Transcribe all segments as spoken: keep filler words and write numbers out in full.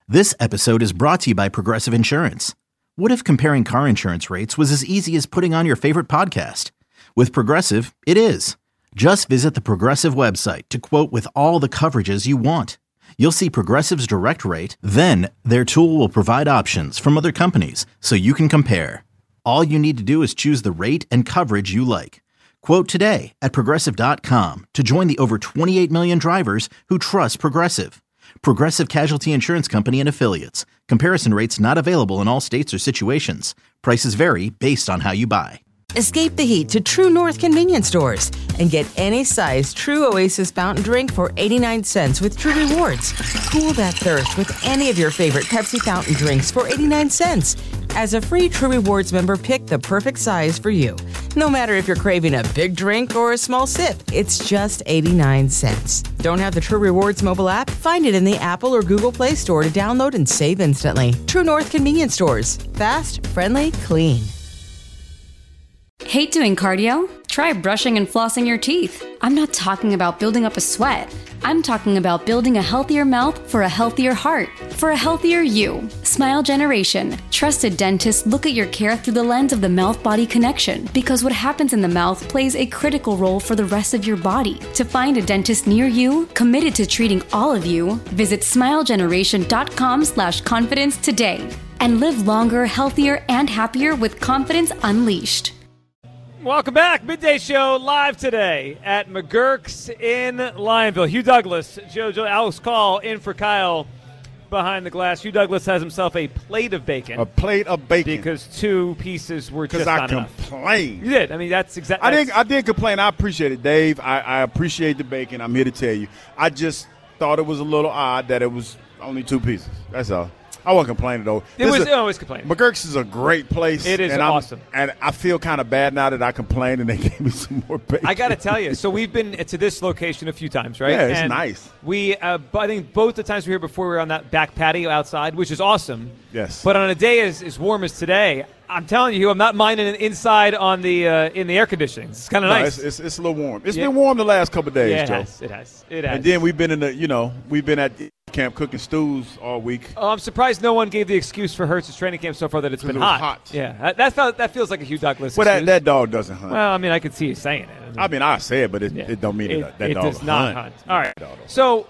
This episode is brought to you by Progressive Insurance. What if comparing car insurance rates was as easy as putting on your favorite podcast? With Progressive, it is. Just visit the Progressive website to quote with all the coverages you want. You'll see Progressive's direct rate, then their tool will provide options from other companies so you can compare. All you need to do is choose the rate and coverage you like. Quote today at Progressive dot com to join the over twenty-eight million drivers who trust Progressive. Progressive Casualty Insurance Company and Affiliates. Comparison rates not available in all states or situations. Prices vary based on how you buy. Escape the heat to True North convenience stores and get any size True Oasis fountain drink for eighty-nine cents with True Rewards. Cool that thirst with any of your favorite Pepsi fountain drinks for eighty-nine cents. As a free True Rewards member, pick the perfect size for you. No matter if you're craving a big drink or a small sip, it's just eighty-nine cents. Don't have the True Rewards mobile app? Find it in the Apple or Google Play Store to download and save instantly. True North convenience stores. Fast, friendly, clean. Hate doing cardio? Try brushing and flossing your teeth. I'm not talking about building up a sweat. I'm talking about building a healthier mouth for a healthier heart, for a healthier you. Smile Generation. Trusted dentists look at your care through the lens of the mouth-body connection because what happens in the mouth plays a critical role for the rest of your body. To find a dentist near you, committed to treating all of you, visit smilegeneration.com slash confidence today and live longer, healthier, and happier with confidence unleashed. Welcome back. Midday Show live today at McGurk's in Lionville. Hugh Douglas, JoJo, Alex Call in for Kyle behind the glass. Hugh Douglas has himself a plate of bacon. A plate of bacon. Because two pieces were just I not enough. Because I complained. You did. I mean, that's exactly. I didn't. I did complain. I appreciate it, Dave. I, I appreciate the bacon. I'm here to tell you. I just thought it was a little odd that it was only two pieces. That's all. I wasn't complaining, though. It was, a, I was complaining. McGurk's is a great place. It is and awesome. I'm, and I feel kind of bad now that I complained and they gave me some more bacon. I got to tell you. So we've been to this location a few times, right? Yeah, it's and nice. We, uh, I think both the times we were here before, we were on that back patio outside, which is awesome. Yes. But on a day as, as warm as today, I'm telling you, I'm not minding it inside on the uh, in the air conditioning. It's kind of no, nice. It's, it's, it's a little warm. It's yeah. been warm the last couple of days, yeah, it Joe. Has, it has. It has. And then we've been in the, you know, we've been at camp cooking stews all week. Oh, I'm surprised no one gave the excuse for Hertz's training camp so far that it's been it hot. hot. Yeah, that that, felt, that feels like a Hugh Douglas. Well, excuse. that, that dog doesn't hunt. Well, I mean, I could see you saying it. I mean, I mean, I say it, but it, yeah. it don't mean it, that, that it dog does not hunt. hunt. All right. So,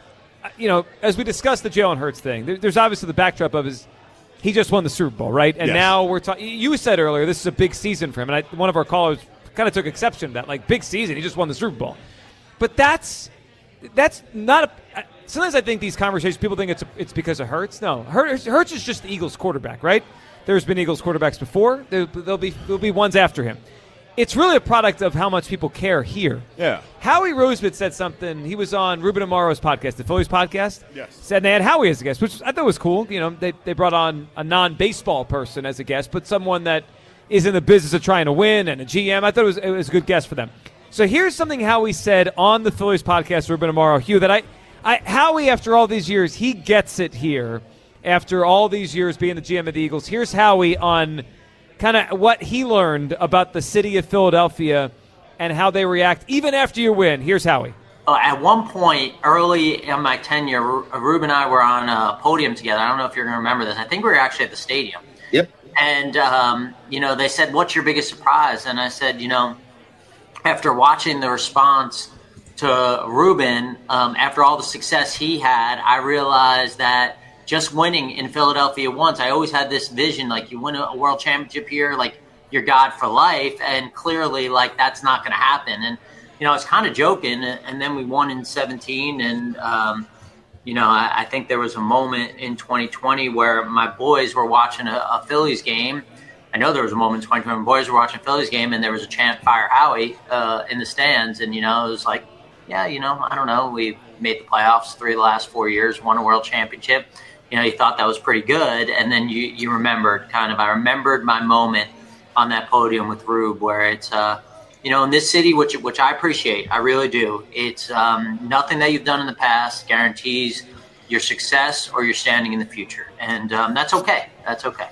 you know, as we discussed the Jalen Hurts thing, there, there's obviously the backdrop of his. He just won the Super Bowl, right? And yes. now we're talking. You said earlier this is a big season for him, and I, one of our callers kind of took exception to that. Like, big season, he just won the Super Bowl. But that's that's not a. Sometimes I think these conversations, people think it's a, it's because of Hurts. No, Hurts, Hurts is just the Eagles quarterback, right? There's been Eagles quarterbacks before. There, there'll be there'll be ones after him. It's really a product of how much people care here. Yeah. Howie Roseman said something. He was on Ruben Amaro's podcast, the Phillies podcast. Yes. Said they had Howie as a guest, which I thought was cool. You know, they they brought on a non-baseball person as a guest, but someone that is in the business of trying to win and a G M. I thought it was it was a good guest for them. So here's something Howie said on the Phillies podcast, Ruben Amaro, Hugh, that I, I Howie, after all these years, he gets it here. After all these years being the G M of the Eagles, here's Howie on kind of what he learned about the city of Philadelphia and how they react even after you win. Here's Howie. Uh, at one point early in my tenure, Rube and I were on a podium together. I don't know if you're going to remember this. I think we were actually at the stadium. Yep. And, um, you know, they said, what's your biggest surprise? And I said, you know, after watching the response to Ruben, um, after all the success he had, I realized that just winning in Philadelphia once, I always had this vision, like you win a world championship here, like you're God for life. And clearly, like, that's not going to happen. And, you know, I was kind of joking. And then we won in seventeen. And, um, you know, I, I think there was a moment in twenty twenty where my boys were watching a, a Phillies game. I know there was a moment in twenty twenty when boys were watching a Phillies game and there was a chant, "Fire Howie," uh, in the stands. And, you know, it was like, yeah, you know, I don't know. We made the playoffs three of the last four years, won a world championship. You know, you thought that was pretty good. And then you, you remembered kind of, I remembered my moment on that podium with Rube where it's, uh, you know, in this city, which which I appreciate, I really do. It's um, nothing that you've done in the past guarantees your success or your standing in the future. And um, that's okay. That's okay.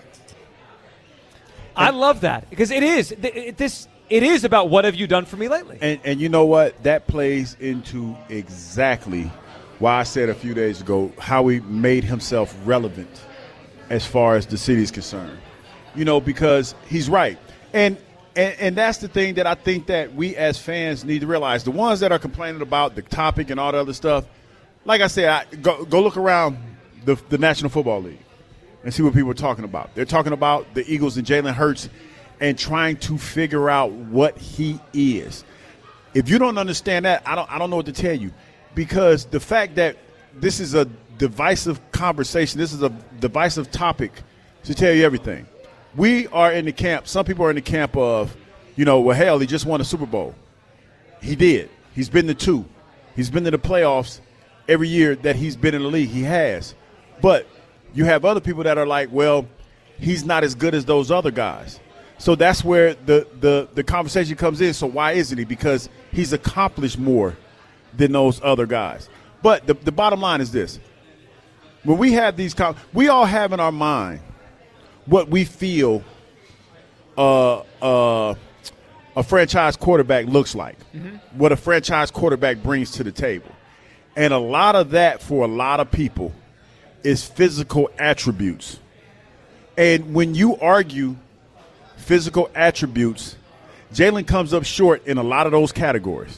I love that because it is it, this. It is about what have you done for me lately. And, and you know what? That plays into exactly why I said a few days ago how he made himself relevant as far as the city is concerned. You know, because he's right. And, and and that's the thing that I think that we as fans need to realize. The ones that are complaining about the topic and all the other stuff, like I said, I, go, go look around the, the National Football League and see what people are talking about. They're talking about the Eagles and Jalen Hurts and trying to figure out what he is. If you don't understand that, I don't I don't know what to tell you. Because the fact that this is a divisive conversation, this is a divisive topic to tell you everything. We are in the camp, some people are in the camp of, you know, well, hell, he just won a Super Bowl. He did. He's been to two. He's been to the playoffs every year that he's been in the league. He has. But you have other people that are like, well, he's not as good as those other guys. So that's where the, the, the conversation comes in. So why isn't he? Because he's accomplished more than those other guys. But the, the bottom line is this. When we have these com- – we all have in our mind what we feel uh, uh, a franchise quarterback looks like, mm-hmm. what a franchise quarterback brings to the table. And a lot of that for a lot of people is physical attributes. And when you argue physical attributes, Jalen comes up short in a lot of those categories.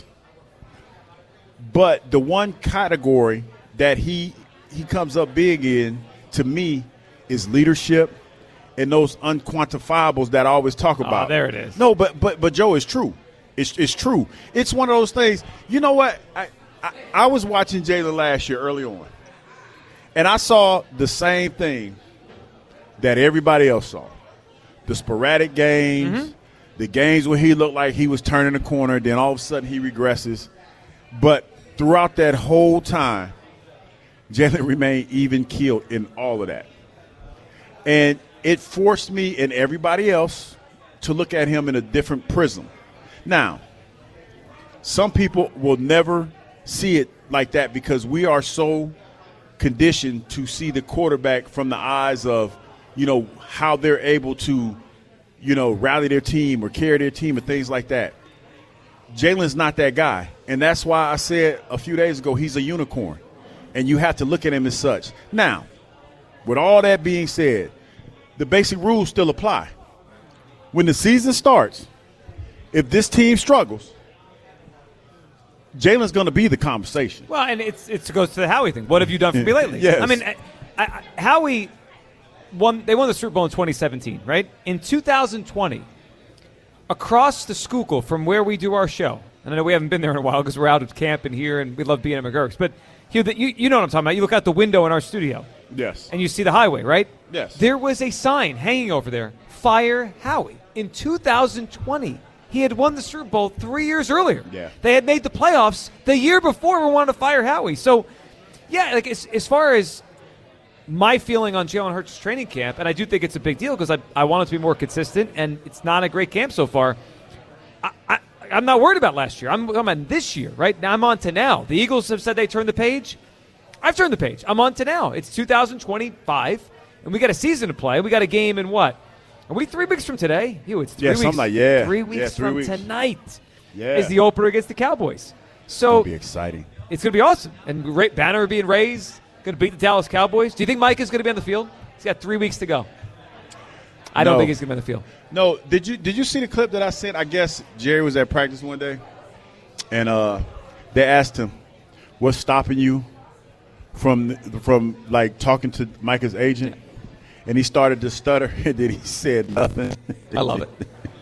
But the one category that he he comes up big in, to me, is leadership and those unquantifiables that I always talk about. Oh, there it is. No, but but but Joe, it's true. It's it's true. It's one of those things. You know what? I I, I was watching Jalen last year early on, and I saw the same thing that everybody else saw. The sporadic games, mm-hmm. the games where he looked like he was turning the corner, then all of a sudden he regresses. But throughout that whole time, Jalen remained even keeled in all of that. And it forced me and everybody else to look at him in a different prism. Now, some people will never see it like that because we are so conditioned to see the quarterback from the eyes of, you know, how they're able to, you know, rally their team or carry their team and things like that. Jalen's not that guy. And that's why I said a few days ago he's a unicorn. And you have to look at him as such. Now, with all that being said, the basic rules still apply. When the season starts, if this team struggles, Jalen's going to be the conversation. Well, and it's it goes to the Howie thing. What have you done for me lately? Yes. I mean, I, I, Howie won. They won the Super Bowl in twenty seventeen, right? In two thousand twenty, across the Schuylkill from where we do our show, and I know we haven't been there in a while because we're out of camp and here, and we love being at McGurk's, but Hugh, you, you know what I'm talking about. You look out the window in our studio. Yes. And you see the highway, right? Yes. There was a sign hanging over there, Fire Howie. In two thousand twenty, he had won the Super Bowl three years earlier. Yeah. They had made the playoffs the year before we wanted to fire Howie. So, yeah, like as, as far as my feeling on Jalen Hurts' training camp, and I do think it's a big deal because I, I want it to be more consistent, and it's not a great camp so far. I, I, I'm not worried about last year. I'm, I'm on this year, right? Now I'm on to now. The Eagles have said they turned the page. I've turned the page. I'm on to now. It's two thousand twenty-five, and we got a season to play. We got a game in what? Are we three weeks from today? Ew, it's three yeah, weeks. something like, yeah. Three weeks yeah, three from weeks. tonight yeah. is the opener against the Cowboys. So it's going to be exciting. It's going to be awesome. And Ra- banner being raised, going to beat the Dallas Cowboys. Do you think Mike is going to be on the field? He's got three weeks to go. I no. don't think he's going to be on the field. No. Did you did you see the clip that I sent? I guess Jerry was at practice one day, and uh, they asked him, what's stopping you from, from like, talking to Micah's agent? And he started to stutter, and then he said nothing. I love it.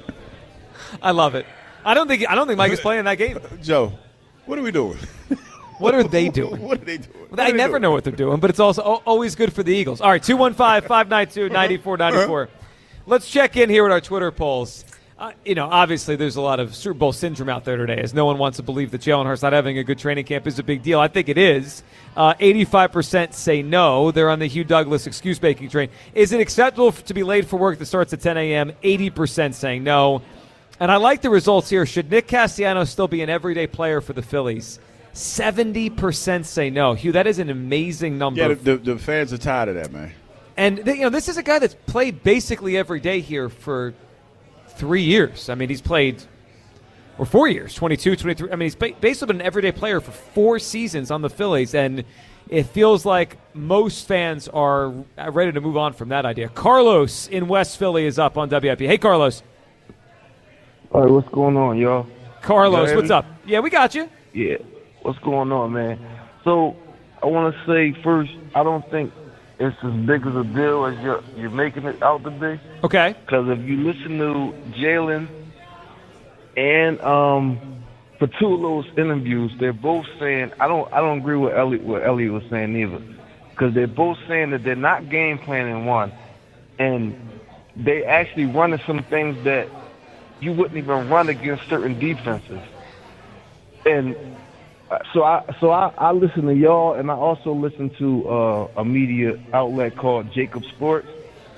I love it. I don't think I don't think Mike is playing that game. Joe, what are we doing? What are they doing? What are they doing? What I never doing? know what they're doing, but it's also o- always good for the Eagles. All right, two one five, five nine two, nine four nine four. Let's check in here with our Twitter polls. Uh, you know, obviously there's a lot of Super Bowl syndrome out there today, as no one wants to believe that Jalen Hurts not having a good training camp is a big deal. I think it is. Uh, eighty-five percent say no. They're on the Hugh Douglas excuse-making train. Is it acceptable to be late for work that starts at ten a.m.? eighty percent saying no. And I like the results here. Should Nick Castellanos still be an everyday player for the Phillies? seventy percent say no. Hugh, that is an amazing number. Yeah, the, the, the fans are tired of that, man. And, you know, this is a guy that's played basically every day here for three years. I mean, he's played or four years, twenty-two, twenty-three. I mean, he's basically been an everyday player for four seasons on the Phillies, and it feels like most fans are ready to move on from that idea. Carlos in West Philly is up on W I P. Hey, Carlos. All right, what's going on, y'all? Carlos, what's up? Yeah, we got you. Yeah, what's going on, man? So I want to say first, I don't think it's as big as a deal as you're, you're making it out to be. Okay. Because if you listen to Jalen and um, for two of those interviews, they're both saying I don't I don't agree with Elliot what Elliot was saying either, because they're both saying that they're not game planning one, and they actually running some things that you wouldn't even run against certain defenses. And so I so I, I listen to y'all, and I also listen to uh, a media outlet called Jacob Sports.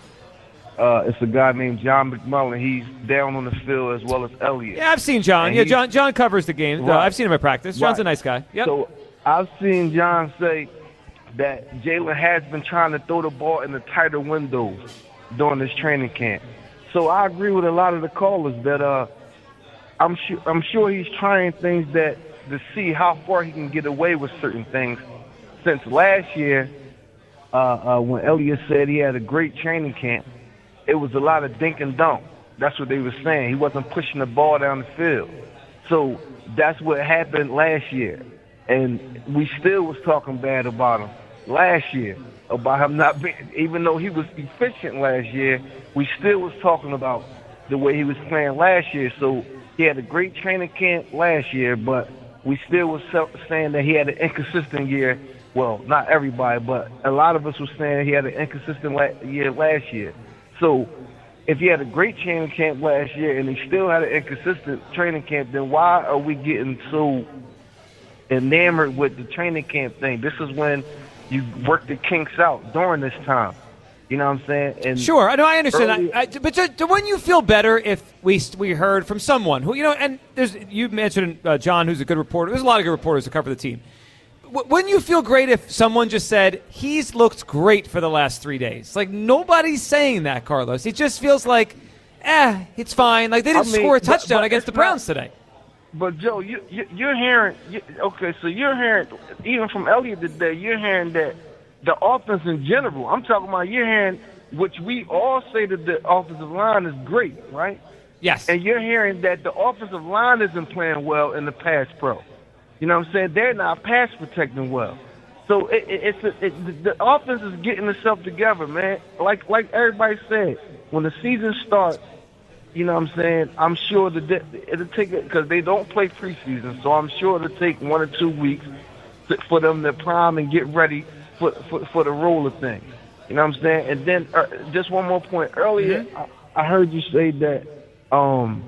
Uh, it's a guy named John McMullen. He's down on the field as well as Elliot. Yeah, I've seen John. And yeah, John John covers the game. Right. Uh, I've seen him at practice. John's right. a nice guy. Yep. So I've seen John say that Jalen has been trying to throw the ball in the tighter windows during this training camp. So I agree with a lot of the callers that uh, I'm sure I'm sure he's trying things that to see how far he can get away with certain things. Since last year, uh, uh, when Elliott said he had a great training camp, it was a lot of dink and dunk. That's what they were saying. He wasn't pushing the ball down the field. So that's what happened last year. And we still was talking bad about him last year, about him not being, even though he was efficient last year, we still was talking about the way he was playing last year. So he had a great training camp last year, but we still was saying that he had an inconsistent year. Well, not everybody, but a lot of us were saying he had an inconsistent year last year. So if he had a great training camp last year and he still had an inconsistent training camp, then why are we getting so enamored with the training camp thing? This is when you work the kinks out during this time. You know what I'm saying? And sure, I know, I understand early, that. I, but to, to when you feel better if we we heard from someone who, you know, and there's you mentioned uh, John, who's a good reporter. There's a lot of good reporters who cover the team. Wouldn't you feel great if someone just said, he's looked great for the last three days? Like, nobody's saying that, Carlos. It just feels like, eh, it's fine. Like, they didn't I mean, score a touchdown but, but against the Browns not, today. But, Joe, you, you, you're hearing, you, okay, so you're hearing, even from Elliott today, you're hearing that the offense in general, I'm talking about you're hearing, which we all say that the offensive line is great, right? Yes. And you're hearing that the offensive line isn't playing well in the pass pro. You know what I'm saying? They're not pass protecting well. So it, it, it's a, it, the offense is getting itself together, man. Like like everybody said, when the season starts, you know what I'm saying, I'm sure that it'll take it because they don't play preseason, so I'm sure it'll take one or two weeks to, for them to prime and get ready for, for, for the roller thing. You know what I'm saying? And then uh, just one more point. Earlier, mm-hmm. I, I heard you say that, um,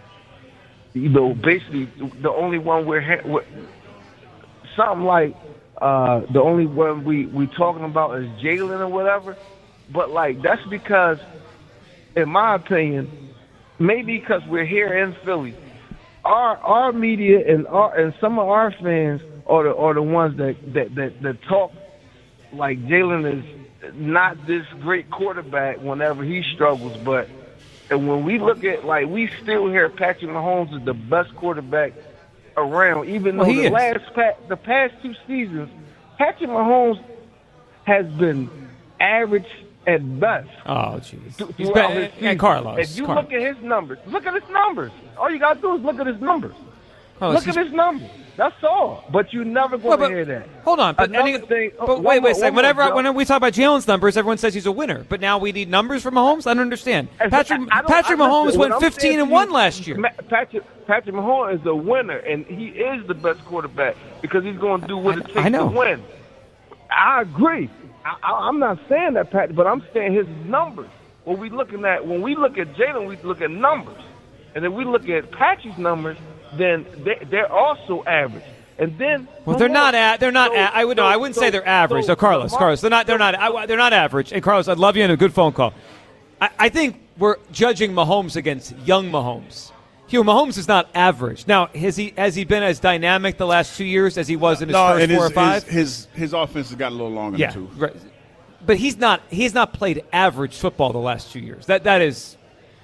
you know, basically the only one we're, ha- we're something like uh, the only one we we talking about is Jalen or whatever. But like that's because, in my opinion, maybe because we're here in Philly, our our media and our and some of our fans are the are the ones that that that, that talk like Jalen is not this great quarterback whenever he struggles, but. And when we look at, like, we still hear Patrick Mahomes is the best quarterback around, even though well, the is. last pa- the past two seasons, Patrick Mahomes has been average at best. Oh, jeez. He's been, and Carlos. If you Carlos. look at his numbers, look at his numbers. All you got to do is look at his numbers. Carlos, look at his numbers. That's all. But you're never going well, to hear that. Hold on. But, any, thing, but wait, wait a second. Whenever, I, whenever we talk about Jalen's numbers, everyone says he's a winner. But now we need numbers from Mahomes? I don't understand. Patrick, I, I don't, Patrick Mahomes went fifteen and one last year. Patrick, Patrick Mahomes is a winner, and he is the best quarterback because he's going to do what it takes I know. to win. I agree. I, I, I'm not saying that, Patrick, but I'm saying his numbers. When we looking at when we look at Jalen, we look at numbers, and if we look at Patrick's numbers, then they, they're also average. And then well, they're not. A, they're not. So, a, I would no. I wouldn't so, say they're average. So, so Carlos, so, Carlos, they're not. They're not. I, they're not average. And Carlos, I'd love you in a good phone call. I, I think we're judging Mahomes against young Mahomes. Hugh, Mahomes is not average. Now, has he has he been as dynamic the last two years as he was in his no, first and four his, or five? His, his his offense has got a little longer yeah, too. Right. But he's not. He's not played average football the last two years. That that is.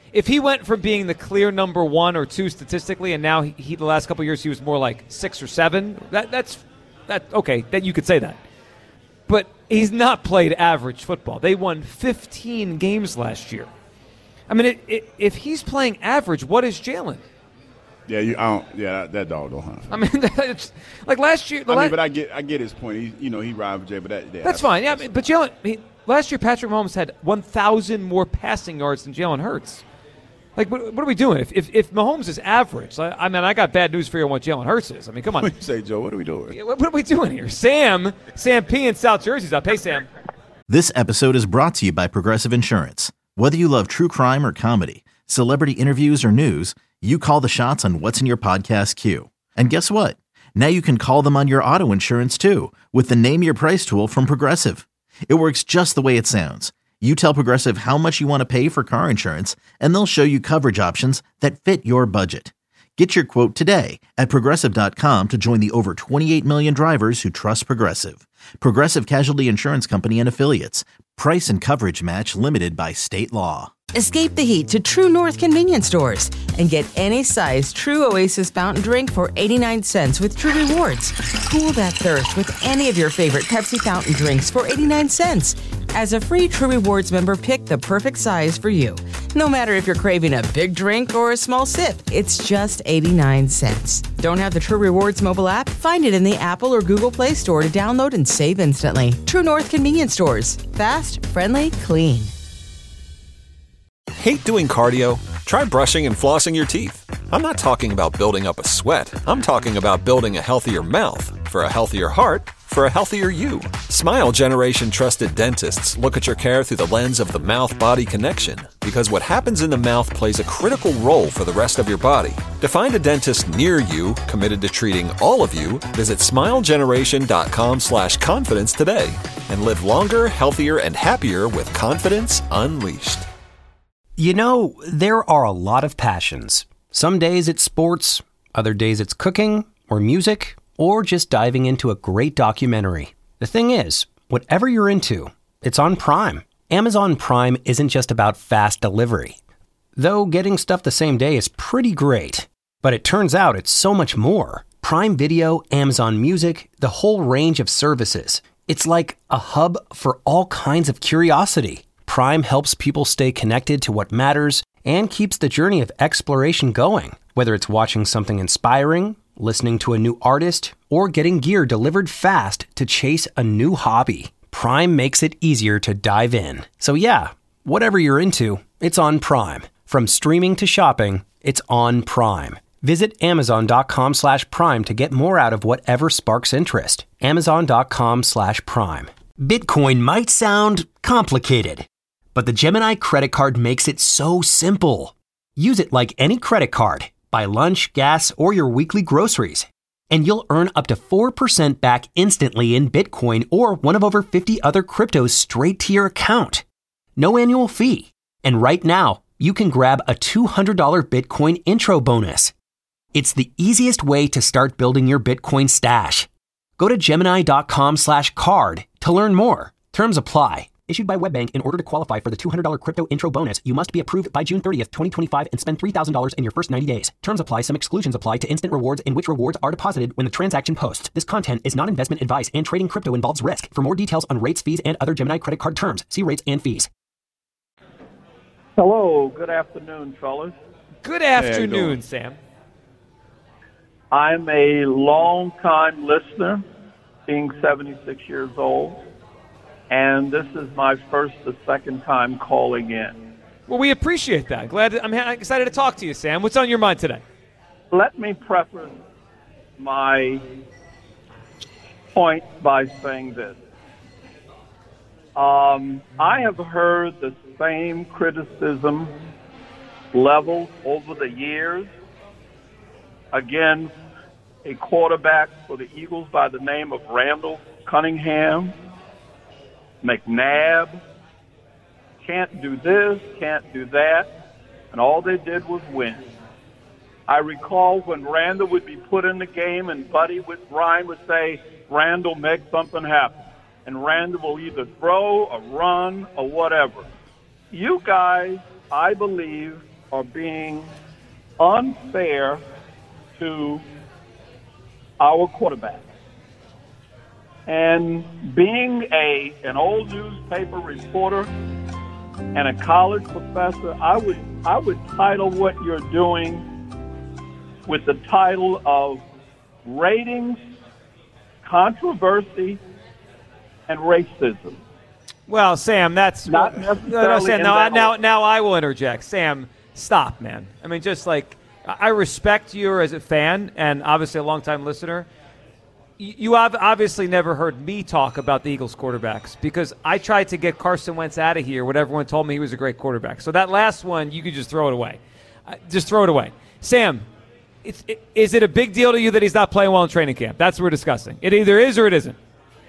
if he went from being the clear number one or two statistically, and now he, he the last couple of years he was more like six or seven, that that's that okay, then you could say that. But he's not played average football. They won fifteen games last year. I mean, it, it, if he's playing average, what is Jalen? Yeah, you. I don't. Yeah, that, that dog don't hunt. I mean, it's, like last year. I la- mean, but I get, I get his point. He, you know, he rivals Jay, but that, yeah, that's, that's fine. Yeah, I mean, but Jalen. He, last year, Patrick Mahomes had one thousand more passing yards than Jalen Hurts. Like, what, what are we doing? If, if if Mahomes is average, I, I mean, I got bad news for you on what Jalen Hurts is. I mean, come on. What do you say, Joe? What are we doing? What, what are we doing here? Sam, Sam P in South Jersey's up. Hey, Sam. This episode is brought to you by Progressive Insurance. Whether you love true crime or comedy, celebrity interviews or news, you call the shots on what's in your podcast queue. And guess what? Now you can call them on your auto insurance too with the Name Your Price tool from Progressive. It works just the way it sounds. You tell Progressive how much you want to pay for car insurance, and they'll show you coverage options that fit your budget. Get your quote today at Progressive dot com to join the over twenty-eight million drivers who trust Progressive. Progressive Casualty Insurance Company and Affiliates. Price and coverage match limited by state law. Escape the heat to True North convenience stores and get any size True Oasis fountain drink for eighty-nine cents with True Rewards. Cool that thirst with any of your favorite Pepsi fountain drinks for eighty-nine cents. As a free True Rewards member, pick the perfect size for you. No matter if you're craving a big drink or a small sip, it's just eighty-nine cents. Don't have the True Rewards mobile app? Find it in the Apple or Google Play Store to download and save instantly. True North convenience stores. Fast, friendly, clean. Hate doing cardio? Try brushing and flossing your teeth. I'm not talking about building up a sweat. I'm talking about building a healthier mouth. For a healthier heart, for a healthier you. Smile Generation trusted dentists look at your care through the lens of the mouth-body connection, because what happens in the mouth plays a critical role for the rest of your body. To find a dentist near you committed to treating all of you, visit smilegeneration.com slash confidence today and live longer, healthier, and happier with confidence unleashed. You know, there are a lot of passions. Some days it's sports, other days it's cooking or music, or just diving into a great documentary. The thing is, whatever you're into, it's on Prime. Amazon Prime isn't just about fast delivery. Though getting stuff the same day is pretty great. But it turns out it's so much more. Prime Video, Amazon Music, the whole range of services. It's like a hub for all kinds of curiosity. Prime helps people stay connected to what matters and keeps the journey of exploration going. Whether it's watching something inspiring, listening to a new artist, or getting gear delivered fast to chase a new hobby, Prime makes it easier to dive in. So yeah, whatever you're into, it's on Prime. From streaming to shopping, it's on Prime. Visit amazon.com slash prime to get more out of whatever sparks interest. Amazon.com slash prime. Bitcoin might sound complicated, but the Gemini credit card makes it so simple. Use it like any credit card. Buy lunch, gas, or your weekly groceries, and you'll earn up to four percent back instantly in Bitcoin or one of over fifty other cryptos straight to your account. No annual fee. And right now, you can grab a two hundred dollars Bitcoin intro bonus. It's the easiest way to start building your Bitcoin stash. Go to Gemini.com slash card to learn more. Terms apply. Issued by WebBank. In order to qualify for the two hundred dollars crypto intro bonus, you must be approved by June thirtieth, twenty twenty-five and spend three thousand dollars in your first ninety days. Terms apply. Some exclusions apply to instant rewards, in which rewards are deposited when the transaction posts. This content is not investment advice, and trading crypto involves risk. For more details on rates, fees, and other Gemini credit card terms, see rates and fees. Hello. Good afternoon, fellas. Good afternoon, Sam. I'm a long-time listener, being seventy-six years old. And this is my first or second time calling in. Well, we appreciate that. Glad to, I'm excited to talk to you, Sam. What's on your mind today? Let me preface my point by saying this. Um, I have heard the same criticism leveled over the years against a quarterback for the Eagles by the name of Randall Cunningham. McNabb, can't do this, can't do that, and all they did was win. I recall when Randall would be put in the game and Buddy with Ryan would say, Randall, make something happen. And Randall will either throw or run or whatever. You guys, I believe, are being unfair to our quarterback. And being a an old newspaper reporter and a college professor, I would I would title what you're doing with the title of ratings, controversy, and racism. Well, Sam, that's not well, necessarily. No, no, Sam, now, now, order. now I will interject. Sam, stop, man. I mean, just like I respect you as a fan and obviously a longtime listener. You have obviously never heard me talk about the Eagles quarterbacks because I tried to get Carson Wentz out of here when everyone told me he was a great quarterback. So that last one, you could just throw it away. Uh, just throw it away. Sam, it's, it, is it a big deal to you that he's not playing well in training camp? That's what we're discussing. It either is or it isn't.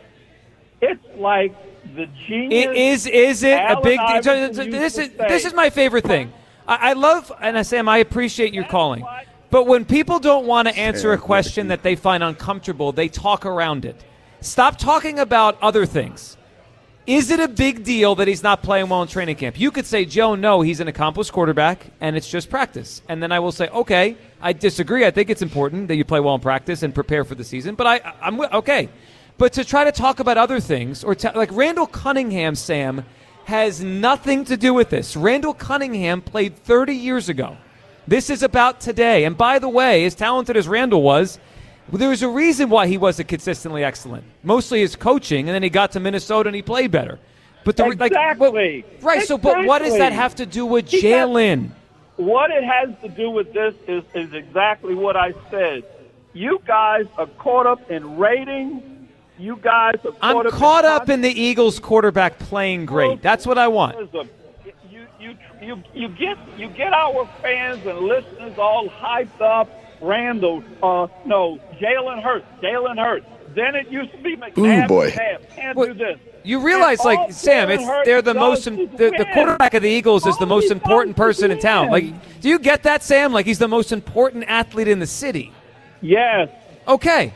It's like the genius. It is is it Allen a big Iverson deal? This used is to say, this is my favorite thing. I, I love and I Sam, I appreciate your calling. But when people don't want to answer a question that they find uncomfortable, they talk around it. Stop talking about other things. Is it a big deal that he's not playing well in training camp? You could say, Joe, no, he's an accomplished quarterback, and it's just practice. And then I will say, okay, I disagree. I think it's important that you play well in practice and prepare for the season. But I, I'm okay. But to try to talk about other things, or to, like Randall Cunningham, Sam, has nothing to do with this. Randall Cunningham played thirty years ago. This is about today. And by the way, as talented as Randall was, there was a reason why he wasn't consistently excellent. Mostly his coaching, and then he got to Minnesota and he played better. But the, exactly. Like, well, right, exactly. so but what does that have to do with Jalen? What it has to do with this is, is exactly what I said. You guys are caught up in ratings. You guys are caught I'm up caught in up in the Eagles quarterback playing great. That's what I want. You, you, you, you get you get our fans and listeners all hyped up. Randall, uh, no, Jalen Hurts, Jalen Hurts. Then it used to be McNabb. Ooh, boy. McNabb. Can't Well, do this. You realize, like, all Sam, Jalen it's Hurts they're the does most is the, the win. quarterback of the Eagles is the All most he important does is person in town. win. Like, do you get that, Sam? Like, he's the most important athlete in the city. Yes. Okay.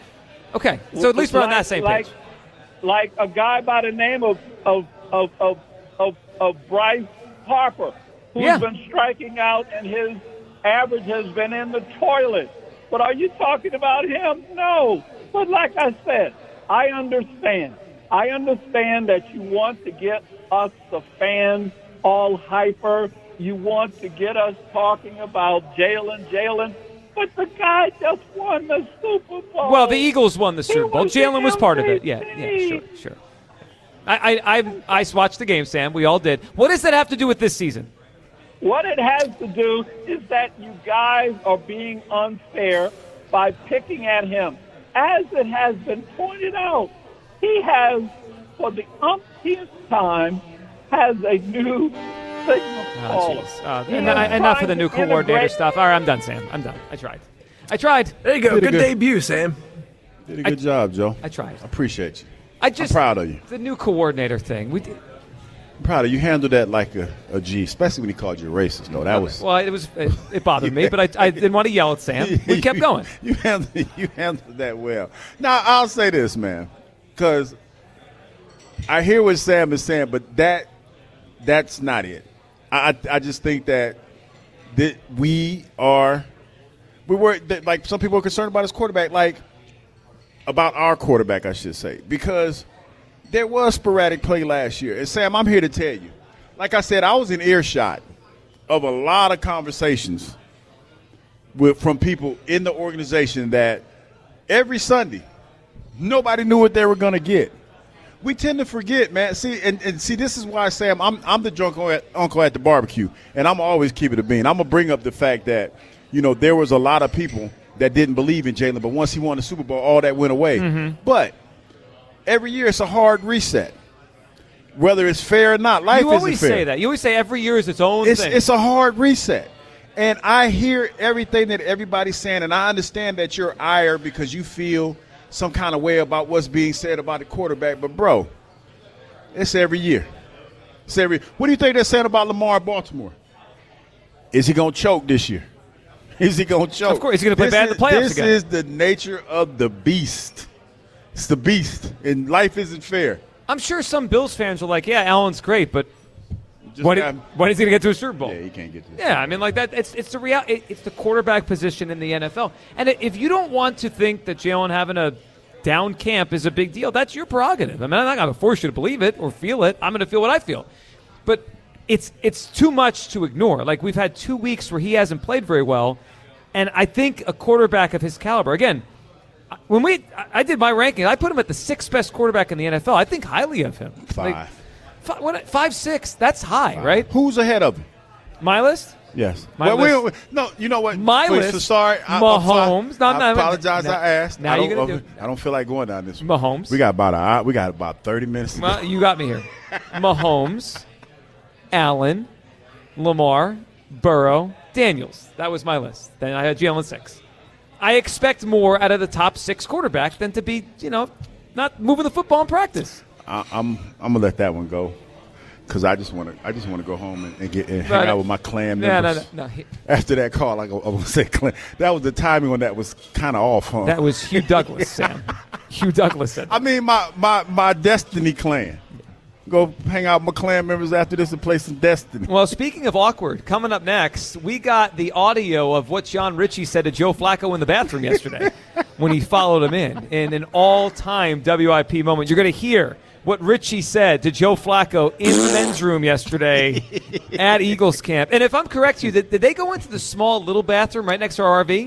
Okay. So at least we're on that same like, page. Like a guy by the name of of of of of, of Bryce Harper, who's Yeah. been striking out and his average has been in the toilet. But are you talking about him? No. But like I said, I understand. I understand that you want to get us, the fans, all hyper. You want to get us talking about Jalen, Jalen. But the guy just won the Super Bowl. Well, the Eagles won the Super Bowl. was Jalen the was part of it. Yeah, M V P. yeah, sure, sure. I, I, I, I watched the game, Sam. We all did. What does that have to do with this season? What it has to do is that you guys are being unfair by picking at him. As it has been pointed out, he has, for the umpteenth time, has a new signal Oh, caller. jeez. Uh, He en- is enough of trying the new to coordinator integrate- stuff. All right, I'm done, Sam. I'm done. I tried. I tried. There you go. Did a Good, good- debut, Sam. Did a good job, Joe. I tried. I appreciate you. I just I'm proud of you. The new coordinator thing. We did, I'm proud of you. You handled that like a, a G, especially when he called you racist. No, that was. well, it was it, it bothered me, but I, I didn't want to yell at Sam. We kept You- going. You handled, you handled that well. Now, I'll say this, man, because I hear what Sam is saying, but that that's not it. I, I, I just think that, that we are – we were that, like some people are concerned about his quarterback, like about our quarterback, I should say, because there was sporadic play last year. And, Sam, I'm here to tell you, like I said, I was in earshot of a lot of conversations with from people in the organization that every Sunday nobody knew what they were going to get. We tend to forget, man. See, and, and see, this is why, Sam, I'm I'm the drunk uncle at the barbecue, and I'm always keep it a bean. I'm going to bring up the fact that, you know, there was a lot of people that didn't believe in Jalen, but once he won the Super Bowl, all that went away. Mm-hmm. But every year it's a hard reset. Whether it's fair or not, life you isn't always fair. say that. You always say every year is its own It's, thing. it's a hard reset. And I hear everything that everybody's saying, and I understand that you're ire because you feel some kind of way about what's being said about the quarterback. But, bro, it's every year. It's every. What do you think they're saying about Lamar in Baltimore? Is he going to choke this year? Is he going to choke? Of course, he's going to play This bad in is- the playoffs This again. is the nature of the beast. It's the beast, and life isn't fair. I'm sure some Bills fans are like, yeah, Allen's great, but just when, got, he, when he's going to get to a Super Bowl. Yeah, he can't get to. Yeah, I mean, like that. It's it's the real. It, it's the quarterback position in the N F L. And if you don't want to think that Jalen having a down camp is a big deal, that's your prerogative. I mean, I'm not going to force you to believe it or feel it. I'm going to feel what I feel. But it's it's too much to ignore. Like, we've had two weeks where he hasn't played very well, and I think a quarterback of his caliber, again, when we I did my ranking, I put him at the sixth best quarterback in the N F L. I think highly of him. Five. Like, five, what, five, six. That's high, Five. right? Who's ahead of him? My list? Yes. My well, list. We, no, you know what? My Wait, list. So sorry. I, Mahomes. I, No, I no, apologize. no. I asked. Now I you're don't, gonna do. I don't feel like going down this one. Mahomes. We got about a, we got about thirty minutes. Well, you got me here. Mahomes, Allen, Lamar, Burrow, Daniels. That was my list. Then I had Jalen six. I expect more out of the top six quarterback than to be, you know, not moving the football in practice. I, I'm I'm gonna let that one go. Because I just want to, I just want to go home and, and get and hang no, out with my clan no, members. No, no, no. He, After that call, I go, I want to say clan. That was the timing on that was kind of off, huh? That was Hugh Douglas, Sam. Hugh Douglas said that. I mean, my, my, my Destiny clan. Go hang out with my clan members after this and play some Destiny. Well, speaking of awkward, coming up next, we got the audio of what John Ritchie said to Joe Flacco in the bathroom yesterday when he followed him in. In an all-time W I P moment, you're going to hear what Ritchie said to Joe Flacco in the men's room yesterday at Eagles camp. And if I'm correct, you did, did they go into the small little bathroom right next to our R V?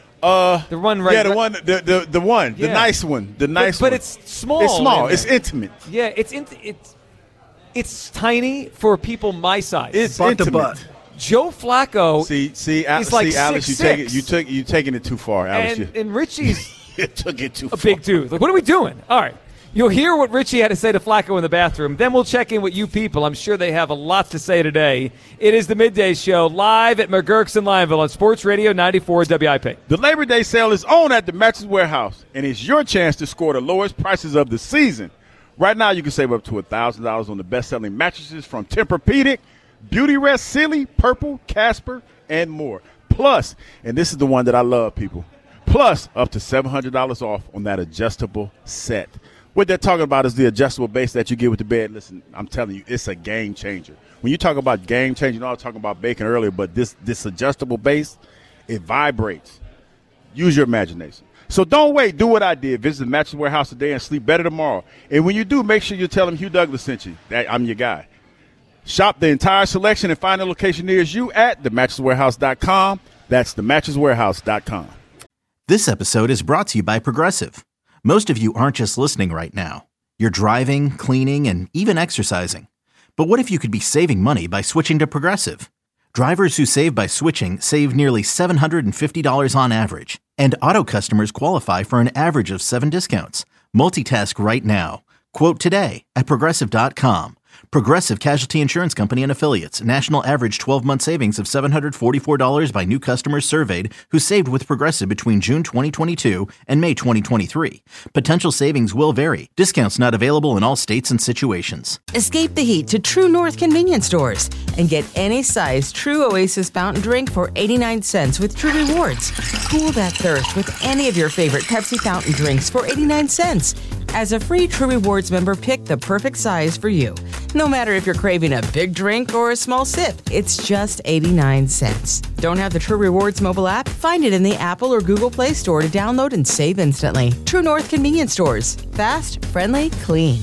Uh, the one right. Yeah, the one, the the, the one, yeah. the nice one, the nice but, but one. But it's small. It's small. In it's intimate. Yeah, it's in, it's it's tiny for people my size. It's butt intimate. to butt. Joe Flacco. See, see, Al- is like see, Alex, six, you take it, six. you took, you taking it too far, Alex. and, and Richie's you took it too a far. big dude. Like, what are we doing? All right. You'll hear what Richie had to say to Flacco in the bathroom. Then we'll check in with you people. I'm sure they have a lot to say today. It is the Midday Show live at McGurk's in Lineville on Sports Radio ninety-four W I P. The Labor Day sale is on at the Mattress Warehouse, and it's your chance to score the lowest prices of the season. Right now, you can save up to one thousand dollars on the best-selling mattresses from Tempur-Pedic, Beauty Rest, Sealy, Purple, Casper, and more. Plus, and this is the one that I love, people, plus up to seven hundred dollars off on that adjustable set. What they're talking about is the adjustable base that you get with the bed. Listen, I'm telling you, it's a game changer. When you talk about game changer, you know I was talking about bacon earlier, but this this adjustable base, it vibrates. Use your imagination. So don't wait. Do what I did. Visit the Mattress Warehouse today and sleep better tomorrow. And when you do, make sure you tell them Hugh Douglas sent you. That I'm your guy. Shop the entire selection and find a location near you at the mattress warehouse dot com. That's the mattress warehouse dot com. This episode is brought to you by Progressive. Most of you aren't just listening right now. You're driving, cleaning, and even exercising. But what if you could be saving money by switching to Progressive? Drivers who save by switching save nearly seven hundred fifty dollars on average. And auto customers qualify for an average of seven discounts. Multitask right now. Quote today at Progressive dot com. Progressive Casualty Insurance Company and Affiliates. National average twelve-month savings of seven hundred forty-four dollars by new customers surveyed who saved with Progressive between June twenty twenty-two and May twenty twenty-three. Potential savings will vary. Discounts not available in all states and situations. Escape the heat to True North convenience stores and get any size True Oasis fountain drink for eighty-nine cents with True Rewards. Cool that thirst with any of your favorite Pepsi fountain drinks for eighty-nine cents. As a free True Rewards member, pick the perfect size for you. No matter if you're craving a big drink or a small sip, it's just eighty-nine cents. Don't have the True Rewards mobile app? Find it in the Apple or Google Play Store to download and save instantly. True North convenience stores. Fast, friendly, clean.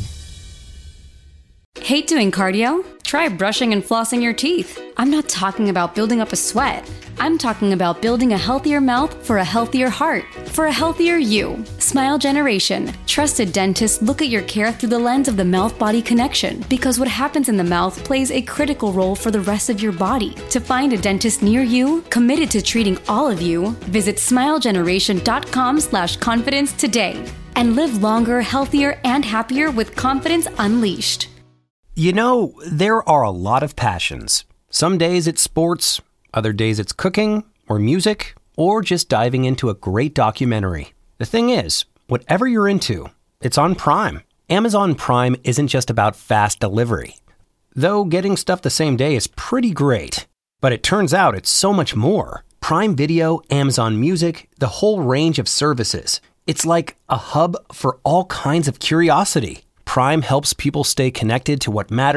Hate doing cardio? Try brushing and flossing your teeth. I'm not talking about building up a sweat. I'm talking about building a healthier mouth for a healthier heart, for a healthier you. Smile Generation. Trusted dentists look at your care through the lens of the mouth-body connection because what happens in the mouth plays a critical role for the rest of your body. To find a dentist near you, committed to treating all of you, visit smilegeneration.com slash confidence today and live longer, healthier, and happier with confidence unleashed. You know, there are a lot of passions. Some days it's sports, other days it's cooking, or music, or just diving into a great documentary. The thing is, whatever you're into, it's on Prime. Amazon Prime isn't just about fast delivery. Though getting stuff the same day is pretty great. But it turns out it's so much more. Prime Video, Amazon Music, the whole range of services. It's like a hub for all kinds of curiosity. Prime helps people stay connected to what matters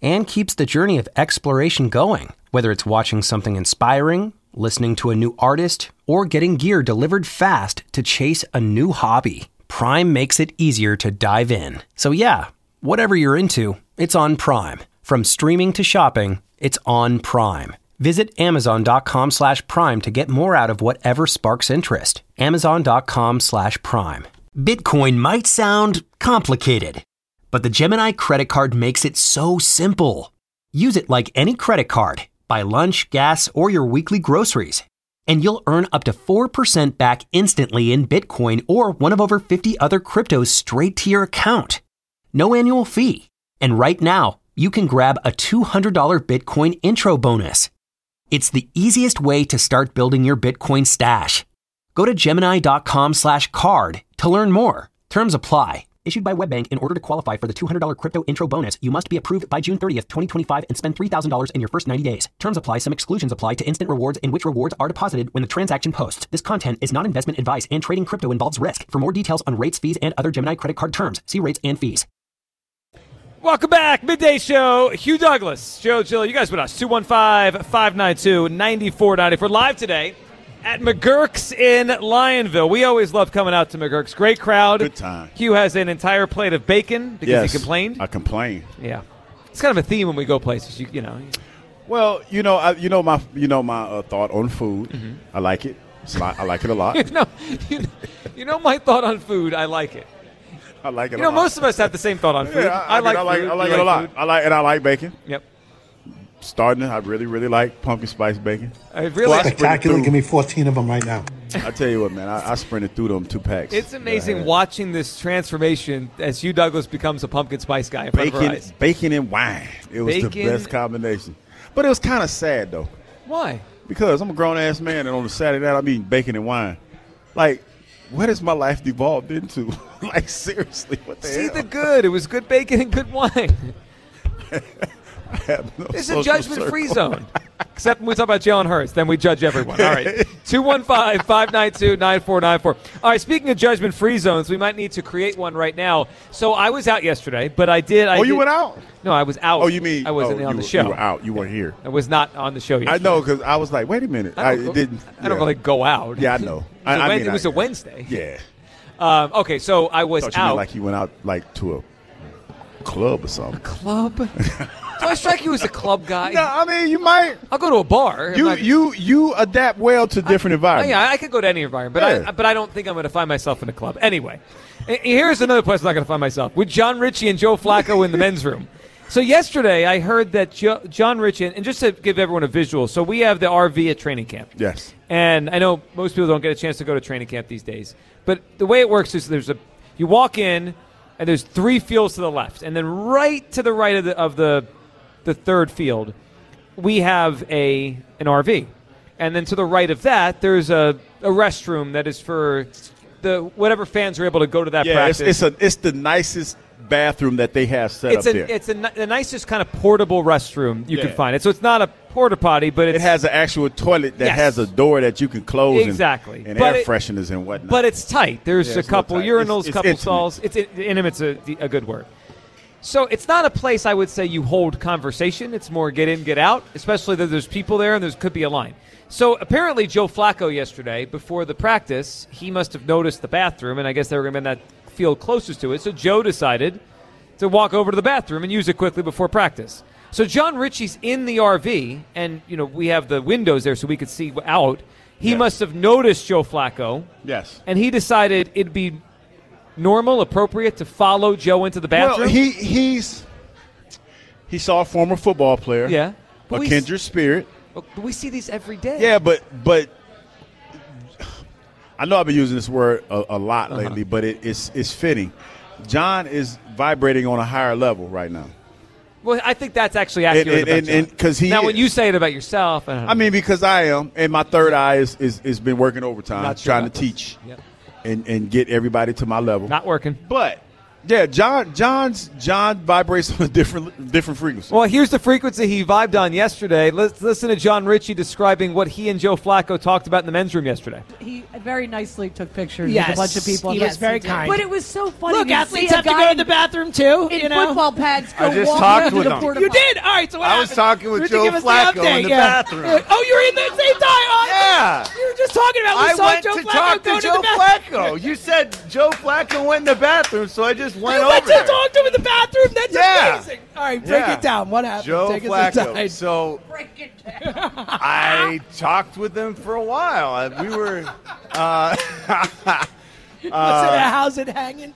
and keeps the journey of exploration going, whether it's watching something inspiring, listening to a new artist, or getting gear delivered fast to chase a new hobby. Prime makes it easier to dive in. So yeah, whatever you're into, it's on Prime. From streaming to shopping, it's on Prime. Visit Amazon.com slash Prime to get more out of whatever sparks interest. Amazon.com slash Prime. Bitcoin might sound complicated, but the Gemini credit card makes it so simple. Use it like any credit card. Buy lunch, gas, or your weekly groceries, and you'll earn up to four percent back instantly in Bitcoin or one of over fifty other cryptos straight to your account. No annual fee. And right now, you can grab a two hundred dollars Bitcoin intro bonus. It's the easiest way to start building your Bitcoin stash. Go to Gemini.com slash card to learn more. Terms apply. Issued by WebBank. In order to qualify for the two hundred dollars crypto intro bonus, you must be approved by June thirtieth, twenty twenty-five and spend three thousand dollars in your first ninety days. Terms apply. Some exclusions apply to instant rewards in which rewards are deposited when the transaction posts. This content is not investment advice and trading crypto involves risk. For more details on rates, fees, and other Gemini credit card terms, see rates and fees. Welcome back. Midday Show. Hugh Douglas, Joe Gill. You guys with us. two one five, five nine two, nine four nine four. Live today at McGurk's in Lionville. We always love coming out to McGurk's. Great crowd. Good time. Hugh has an entire plate of bacon because yes, he complained. I complained. Yeah. It's kind of a theme when we go places. You, you know. Well, you know, I, you know my, you know my uh, thought on food. Mm-hmm. I like it. It's lot, I like it a lot. you, know, you, you know my thought on food. I like it. I like it. You know, a lot. most of us have the same thought on food. Yeah, I, I, I, like I like. food. I like you it a lot. Food? I like, and I like bacon. Yep. Starting, I really, really like pumpkin spice bacon. I really well, spectacular. Give me fourteen of them right now. I tell you what, man, I, I sprinted through them two packs. It's amazing watching this transformation as Hugh Douglas becomes a pumpkin spice guy in front bacon, of our eyes. Bacon and wine. It was bacon. the best combination. But it was kind of sad though. Why? Because I'm a grown ass man, and on a Saturday night I'm eating bacon and wine. Like, what has my life devolved into? Like, seriously, what the See hell? the good. It was good bacon and good wine. I have no It's a judgment-free zone. Except when we talk about Jalen Hurts, then we judge everyone. All right. two one five, five nine two, nine four nine four. All right, speaking of judgment-free zones, we might need to create one right now. So I was out yesterday, but I did. I oh, you did, went out? No, I was out. Oh, you mean? I wasn't oh, on you, the show. You were out. You weren't here. I was not on the show yesterday. I know, because I was like, wait a minute. I, I don't, didn't. I don't yeah. really go out. Yeah, I know. it was, I, a, I Wed- mean, it was I, a Wednesday. Yeah. Um, okay, so I was I thought you out. meant like you went out like to a club or something. A club? Do I strike you as a club guy? No, I mean, you might. I'll go to a bar. You not, you you adapt well to different I, environments. Yeah, I could go to any environment, but yeah. I but I don't think I'm going to find myself in a club. Anyway, here's another place I'm not going to find myself, with John Ritchie and Joe Flacco in the men's room. So yesterday I heard that jo- John Ritchie, and just to give everyone a visual, so we have the R V at training camp. Yes. And I know most people don't get a chance to go to training camp these days, but the way it works is there's a you walk in and there's three fields to the left, and then right to the right of the of the the third field, we have a an R V. And then to the right of that, there's a, a restroom that is for the whatever fans are able to go to that yeah, practice. It's, it's, a, it's the nicest bathroom that they have set it's up a, there. It's a, the nicest kind of portable restroom you yeah. can find. It So it's not a porta potty, but it's, it has an actual toilet that yes. has a door that you can close. Exactly. And, and but air it, fresheners and whatnot. But it's tight. There's yeah, a it's couple tight. urinals, it's, it's couple intimate. stalls. It's intimate's a, a good word. So it's not a place I would say you hold conversation. It's more get in, get out, especially that there's people there and there could be a line. So apparently Joe Flacco yesterday, before the practice, he must have noticed the bathroom, and I guess they were going to be in that field closest to it. So Joe decided to walk over to the bathroom and use it quickly before practice. So John Ritchie's in the R V, and you know we have the windows there so we could see out. He yes. must have noticed Joe Flacco. Yes. And he decided it'd be normal, appropriate to follow Joe into the bathroom? Well, he he's he saw a former football player. Yeah. A kindred spirit. But we see these every day. Yeah, but but I know I've been using this word a, a lot uh-huh. lately, but it, it's it's fitting. John is vibrating on a higher level right now. Well, I think that's actually accurate. And, and, and, and, 'cause he now, is, when you say it about yourself, I, don't know. I mean, because I am, and my third eye is is, is been working overtime, Not sure trying to about teach yep. and, and get everybody to my level. Not working. But Yeah, John. John's John vibrates on a different different frequency. Well, here's the frequency he vibed on yesterday. Let's listen to John Ritchie describing what he and Joe Flacco talked about in the men's room yesterday. He very nicely took pictures Yes, with a bunch of people. he Yes, was very did. kind. But it was so funny. Look, to athletes see a have to guy go to the bathroom too. in you know? football pads. Go I just walk talked into with the him. porta You potty. did. All right. So what I was happened? talking with Ruthie, Joe give us the Flacco update, in the yeah. bathroom. Oh, you were in the same time. Oh, Yeah. You were just talking about. We I saw went Joe to Flacco talk go to to Joe the bathroom. Flacco. You said Joe Flacco went in the bathroom, so I just went You over went to there. talk to him in the bathroom. That's Yeah. amazing. All right, break Yeah. it down. What happened? Joe Take us Flacco. inside. So Break it down. I talked with him for a while. I- We were. Uh, What's it? uh, How's it hanging?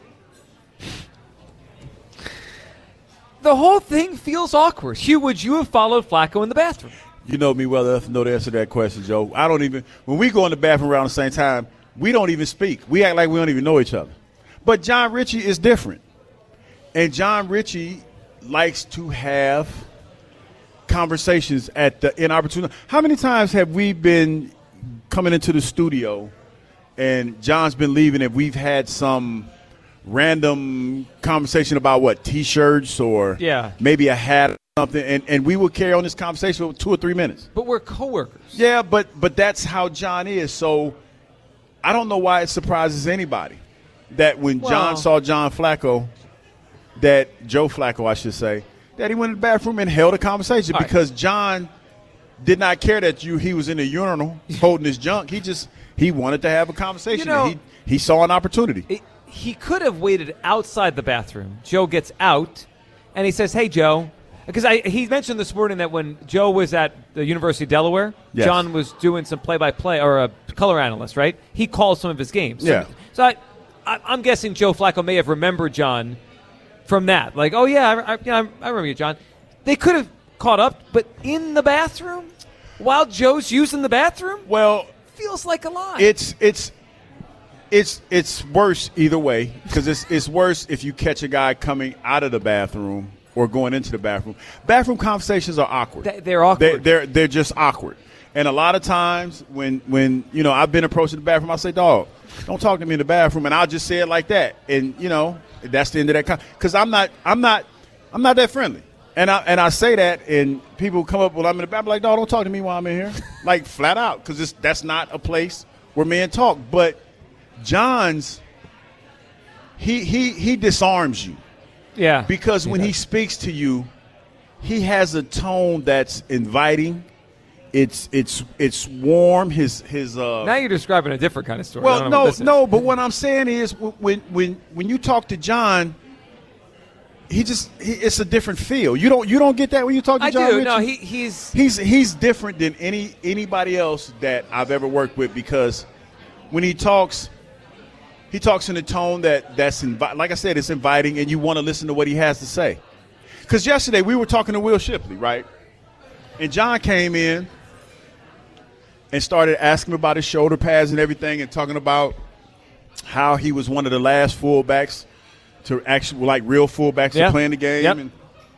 The whole thing feels awkward. Hugh, would you have followed Flacco in the bathroom? You know me well enough to know the answer to that question, Joe. I don't even – when we go in the bathroom around the same time, we don't even speak. We act like we don't even know each other. But John Ritchie is different. And John Ritchie likes to have conversations at the inopportune – how many times have we been coming into the studio and John's been leaving and we've had some random conversation about what, T-shirts or Yeah. maybe a hat or something, and, and we would carry on this conversation for two or three minutes. But we're coworkers. Yeah, but but that's how John is. So I don't know why it surprises anybody that when Well- John saw John Flacco, that Joe Flacco, I should say, that he went in the bathroom and held a conversation All right. because John did not care that you he was in the urinal holding his junk. He just he wanted to have a conversation. You know- and he he saw an opportunity. It, he could have waited outside the bathroom. Joe gets out, and he says, "Hey, Joe," because I, he mentioned this morning that when Joe was at the University of Delaware, Yes. John was doing some play-by-play or a color analyst, right? He called some of his games. So, Yeah. So I, I, I'm guessing Joe Flacco may have remembered John from that. Like, oh yeah, I, I, yeah, I remember you, John. They could have caught up, but in the bathroom while Joe's using the bathroom, Well, feels like a lie. It's it's it's it's worse either way because it's it's worse if you catch a guy coming out of the bathroom or going into the bathroom. Bathroom conversations are awkward. They- they're awkward. They, they're they're just awkward. And a lot of times when when you know I've been approached in the bathroom, I say, "Dog, don't talk to me in the bathroom," and I'll just say it like that. And you know that's the end of that because I'm not I'm not I'm not that friendly. And I and I say that, and people come up when I'm in the bathroom like, "Dog, don't talk to me while I'm in here," like flat out, because that's not a place where men talk. But John's, he he he disarms you yeah. because when he speaks to you, he has a tone that's inviting. It's it's it's warm. His his uh. Now you're describing a different kind of story. I Well, don't know what no, this is. no. But what I'm saying is, when when when you talk to John, he just he, it's a different feel. You don't you don't get that when you talk to I John do. Ritchie? No, he, he's he's he's different than any anybody else that I've ever worked with because when he talks, he talks in a tone that that's invi- like I said, it's inviting, and you want to listen to what he has to say. Because yesterday we were talking to Will Shipley, right? And John came in and started asking about his shoulder pads and everything, and talking about how he was one of the last fullbacks to actually, like real fullbacks, Yeah. to play in the game. Yep. And,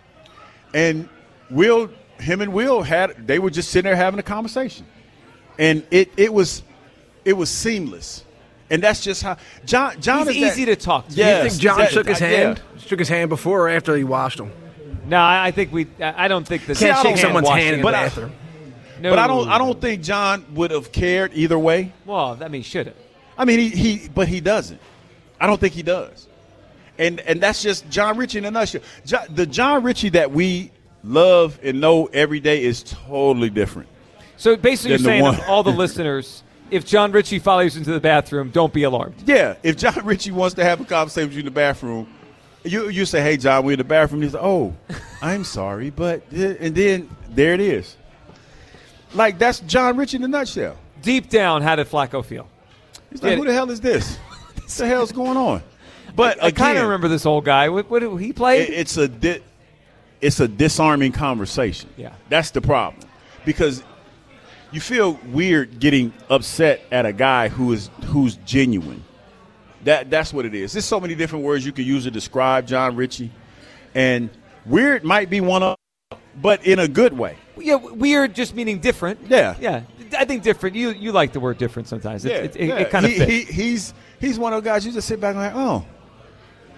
and Will, him and Will had, they were just sitting there having a conversation, and it it was it was seamless, and that's just how John John He's is easy that, to talk to. Yes, Do you think John that- shook his yeah. hand? Shook his hand before or after he washed him? No, I, I think we. I I don't think the Can't I shake don't- someone's washing hand in the but I- bathroom. No. But I don't I don't think John would have cared either way. Well, that means should have. I mean, he, he but he doesn't. I don't think he does. And and that's just John Ritchie in a nutshell. Jo- the John Ritchie that we love and know every day is totally different. So basically, you're Then the saying one- of all the listeners, if John Ritchie follows you into the bathroom, don't be alarmed. Yeah, if John Ritchie wants to have a conversation with you in the bathroom, you you say, "Hey, John, we're in the bathroom." He's like, "Oh, I'm sorry," but and then there it is. Like that's John Ritchie in a nutshell. Deep down, how did Flacco feel? He's like, Yeah. "Who the hell is this? What the hell's going on?" But I, I kind again, of remember this old guy. What, what did he play? it- it's a di- it's a disarming conversation. Yeah. That's the problem. Because you feel weird getting upset at a guy who is who's genuine. That that's what it is. There's so many different words you could use to describe John Ritchie. And weird might be one of them, but in a good way. Yeah, weird just meaning different. Yeah. Yeah. I think different. You you like the word different sometimes. It, Yeah, it, it, yeah. it kind of he, fits. he, he's he's one of those guys you just sit back and like, oh,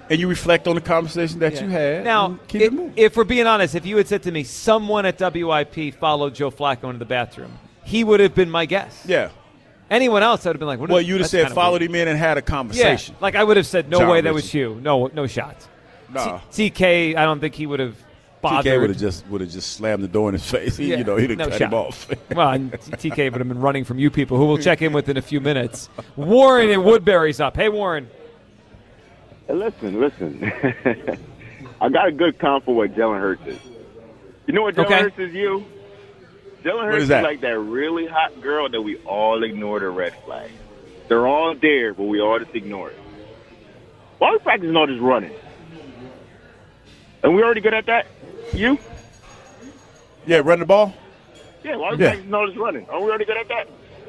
and you reflect on the conversation that Yeah. you had. Now, and keep i- it moving. if we're being honest, if you had said to me, someone at W I P followed Joe Flacco into the bathroom, he would have been my guess. Yeah. Anyone else, I would have been like, what Well, is- you'd have that's said kinda followed weird. him in and had a conversation. Yeah, like I would have said, no John way that Richardson. was you. No, no shot. Nah. T- TK, I don't think he would have bothered. T K would have just would have just slammed the door in his face. He, Yeah, you know, he'd have no cut shot. him off. Well, and T K would have been running from you people, who will check in with in a few minutes. Warren in Woodbury's up. Hey, Warren. Hey, listen, listen. I got a good comp for what Jalen Hurts is. You know what Jalen Okay. Hurts is? You. Jalen Hurts is is, that? like that really hot girl that we all ignore the red flag. They're all there, but we all just ignore it. Why are we practicing all this running? And we already good at that? You? Yeah, run the ball? Yeah, why are we Yeah. practicing all this running? Are we already good at that?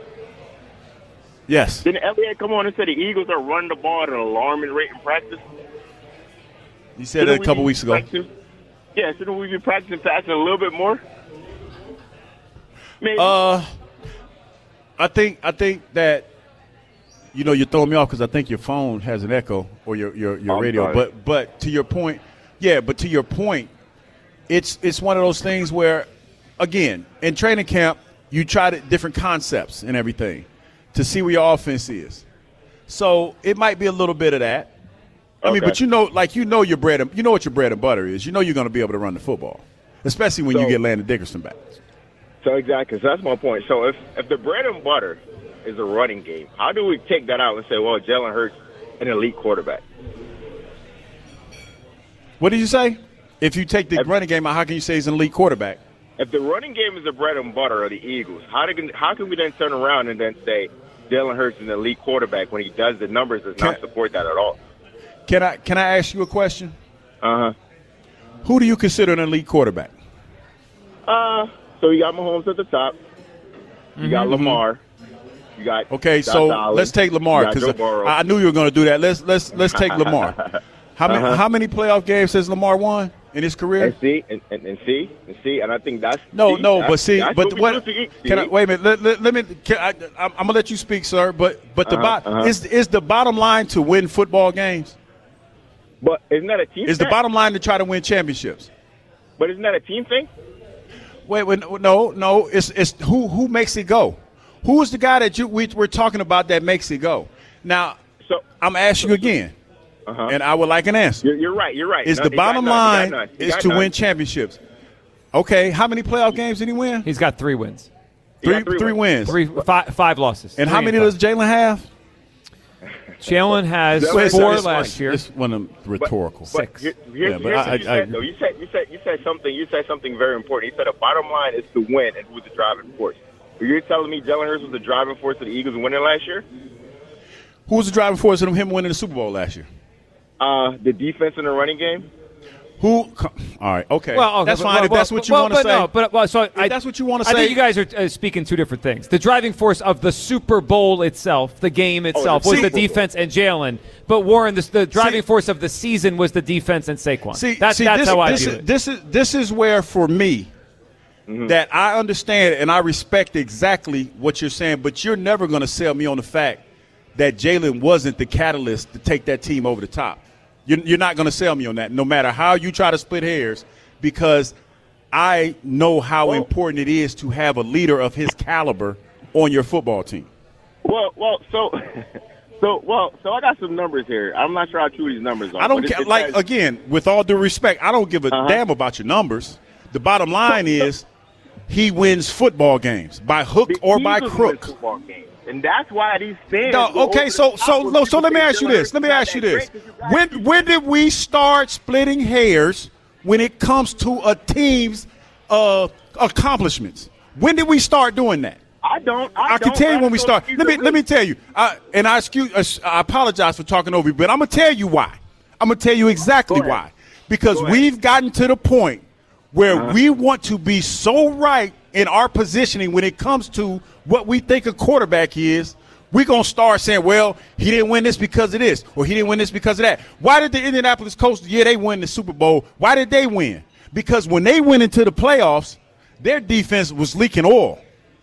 Yes. Didn't Elliott come on and say the Eagles are running the ball at an alarming rate in practice? You said it a couple weeks ago. Practicing? Yeah, shouldn't we be practicing passing a little bit more? Maybe. Uh, I think I think that you know you're throwing me off because I think your phone has an echo or your your, your I'm radio. sorry. But but to your point, yeah. But to your point, it's it's one of those things where, again, in training camp, you try to, different concepts and everything to see where your offense is. So it might be a little bit of that. I mean, Okay. but you know, like you know your bread and you know what your bread and butter is. You know you're going to be able to run the football, especially when you So- get Landon Dickerson back. So exactly. So that's my point. So if, if the bread and butter is a running game, how do we take that out and say, well, Jalen Hurts, an elite quarterback? What did you say? If you take the running game out, how can you say he's an elite quarterback? If the running game is the bread and butter of the Eagles, how, do, how can we then turn around and then say Jalen Hurts is an elite quarterback when he does the numbers does not support that at all? Can I can I ask you a question? Uh-huh. Who do you consider an elite quarterback? Uh, so you got Mahomes at the top. You got Mhm. Lamar. You got Okay, Josh so Allen. let's take Lamar You got because Joe Burrow. I, I knew you were going to do that. Let's let's let's take Lamar. How many Uh-huh. how many playoff games has Lamar won in his career? And see, and, and, and see, and see, and I think that's No, see, no, that's- but see, that's but we what? do to eat, Can I see? wait a minute? Let, let, let me. Can I, I'm, I'm gonna let you speak, sir. But but the Uh-huh, bo- uh-huh. is is the bottom line to win football games? But isn't that a team Is the thing? bottom line to try to win championships? But isn't that a team thing? Wait, wait, no, no. It's it's who who makes it go. Who is the guy that you we, we're talking about that makes it go? Now, so I'm asking you again, Uh-huh. and I would like an answer. You're, you're right. You're right. Is No, the you got bottom none, you got line none, you is got to none. win championships? Okay, how many playoff games did he win? He's got three wins. He Three got three wins. Three, five, five losses. And Three how many five. does Jalen have? Jalen has Wait, four so last it's year. This one of them rhetorical. But Six. here- here's, Yeah, but here's I- what you I- said, though. You said you said you said something. You said something very important. You said the bottom line is to win, and who's the driving force. You're telling me Jalen Hurts was the driving force of the Eagles winning last year? Who was the driving force of him winning the Super Bowl last year? Uh, the defense in the running game. Who? co- All right, okay. Well, okay, that's but- fine well, if that's well, what you well, want to but say. No, but well, so I, that's what you wanna I say- think you guys are uh, speaking two different things. The driving force of the Super Bowl itself, the game itself, the was the Super Bowl. defense and Jalen. But Warren, the, the driving See- force of the season was the defense and Saquon. See, that's see, that's this, how I this view is, it. This is this is where, for me, Mm-hmm. that I understand and I respect exactly what you're saying, but you're never going to sell me on the fact that Jalen wasn't the catalyst to take that team over the top. You're, you're not going to sell me on that, no matter how you try to split hairs, because I know how Well- important it is to have a leader of his caliber on your football team. Well, well, so, so, well, so I got some numbers here. I'm not sure how true these numbers are. I don't but it- care. it Like, says- again, with all due respect, I don't give a Uh-huh. damn about your numbers. The bottom line is he wins football games by hook the or by Eagles win crook. football games, and that's why these fans. No, go okay, over so the so top when no, so people let me say ask you Jalen this. Hurts Let me is not ask you that this. great 'cause you got When people- when did we start splitting hairs when it comes to a team's uh, accomplishments? When did we start doing that? I don't. I, I can don't, tell you but when we I start. don't Let me disagree. let me tell you. I, and I excuse. I apologize for talking over you, but I'm gonna tell you why. I'm gonna tell you exactly Go ahead. why. Because Go ahead. we've gotten to the point where Uh-huh. we want to be so right in our positioning when it comes to what we think a quarterback is. We're gonna start saying, "Well, he didn't win this because of this, or he didn't win this because of that." Why did the Indianapolis Colts? Yeah, they win the Super Bowl. Why did they win? Because when they went into the playoffs, their defense was leaking oil.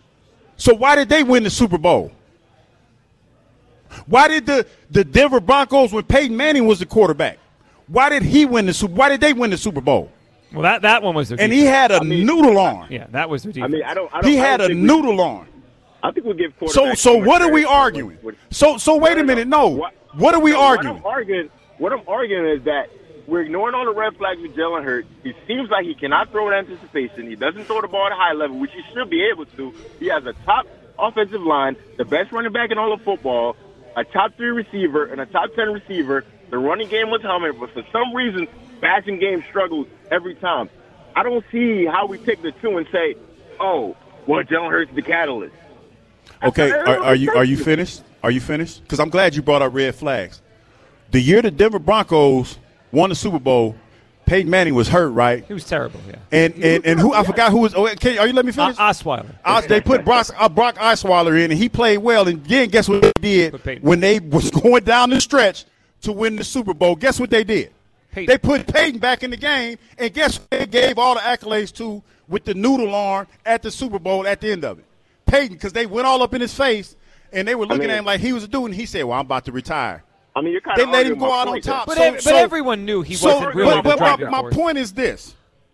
So why did they win the Super Bowl? Why did the, the Denver Broncos, when Peyton Manning was the quarterback, Why did he win the Super? Why did they win the Super Bowl? Well, that, that one was their and defense. he had a I mean, noodle arm. Yeah, that was their defense. I mean, I don't. I don't He I had don't a think we- noodle arm. I think we'll give quarterbacks. So, so too much what are we credit for arguing? what- So, so wait a minute. No, What- what are we no, arguing? What I'm arguing, what I'm arguing is that we're ignoring all the red flags with Jalen Hurts. He seems like he cannot throw with anticipation. He doesn't throw the ball at a high level, which he should be able to. He has a top offensive line, the best running back in all of football, a top three receiver, and a top ten receiver. The running game was humming, but for some reason, passing game struggles every time. I don't see how we take the two and say, oh, well, Jalen Hurts is the catalyst. Okay, are, are you are you finished? Are you finished? Because I'm glad you brought up red flags. The year the Denver Broncos won the Super Bowl, Peyton Manning was hurt, right? He was terrible, yeah. And and, and who I forgot who was. Oh, can, are you let me finish? Uh, Osweiler. Os, they put Brock, uh, Brock Osweiler in, and he played well. And then guess what they did when they was going down the stretch to win the Super Bowl? Guess what they did? Peyton. They put Peyton back in the game, and guess what they gave all the accolades to with the noodle arm at the Super Bowl at the end of it? Peyton, because they went all up in his face, and they were looking I mean, at him like he was a dude, and he said, well, I'm about to retire. I mean, you're kind They of let him go out on top. But, so, ev- but so, everyone knew he so, wasn't really but, the but driving my, my force. point is this.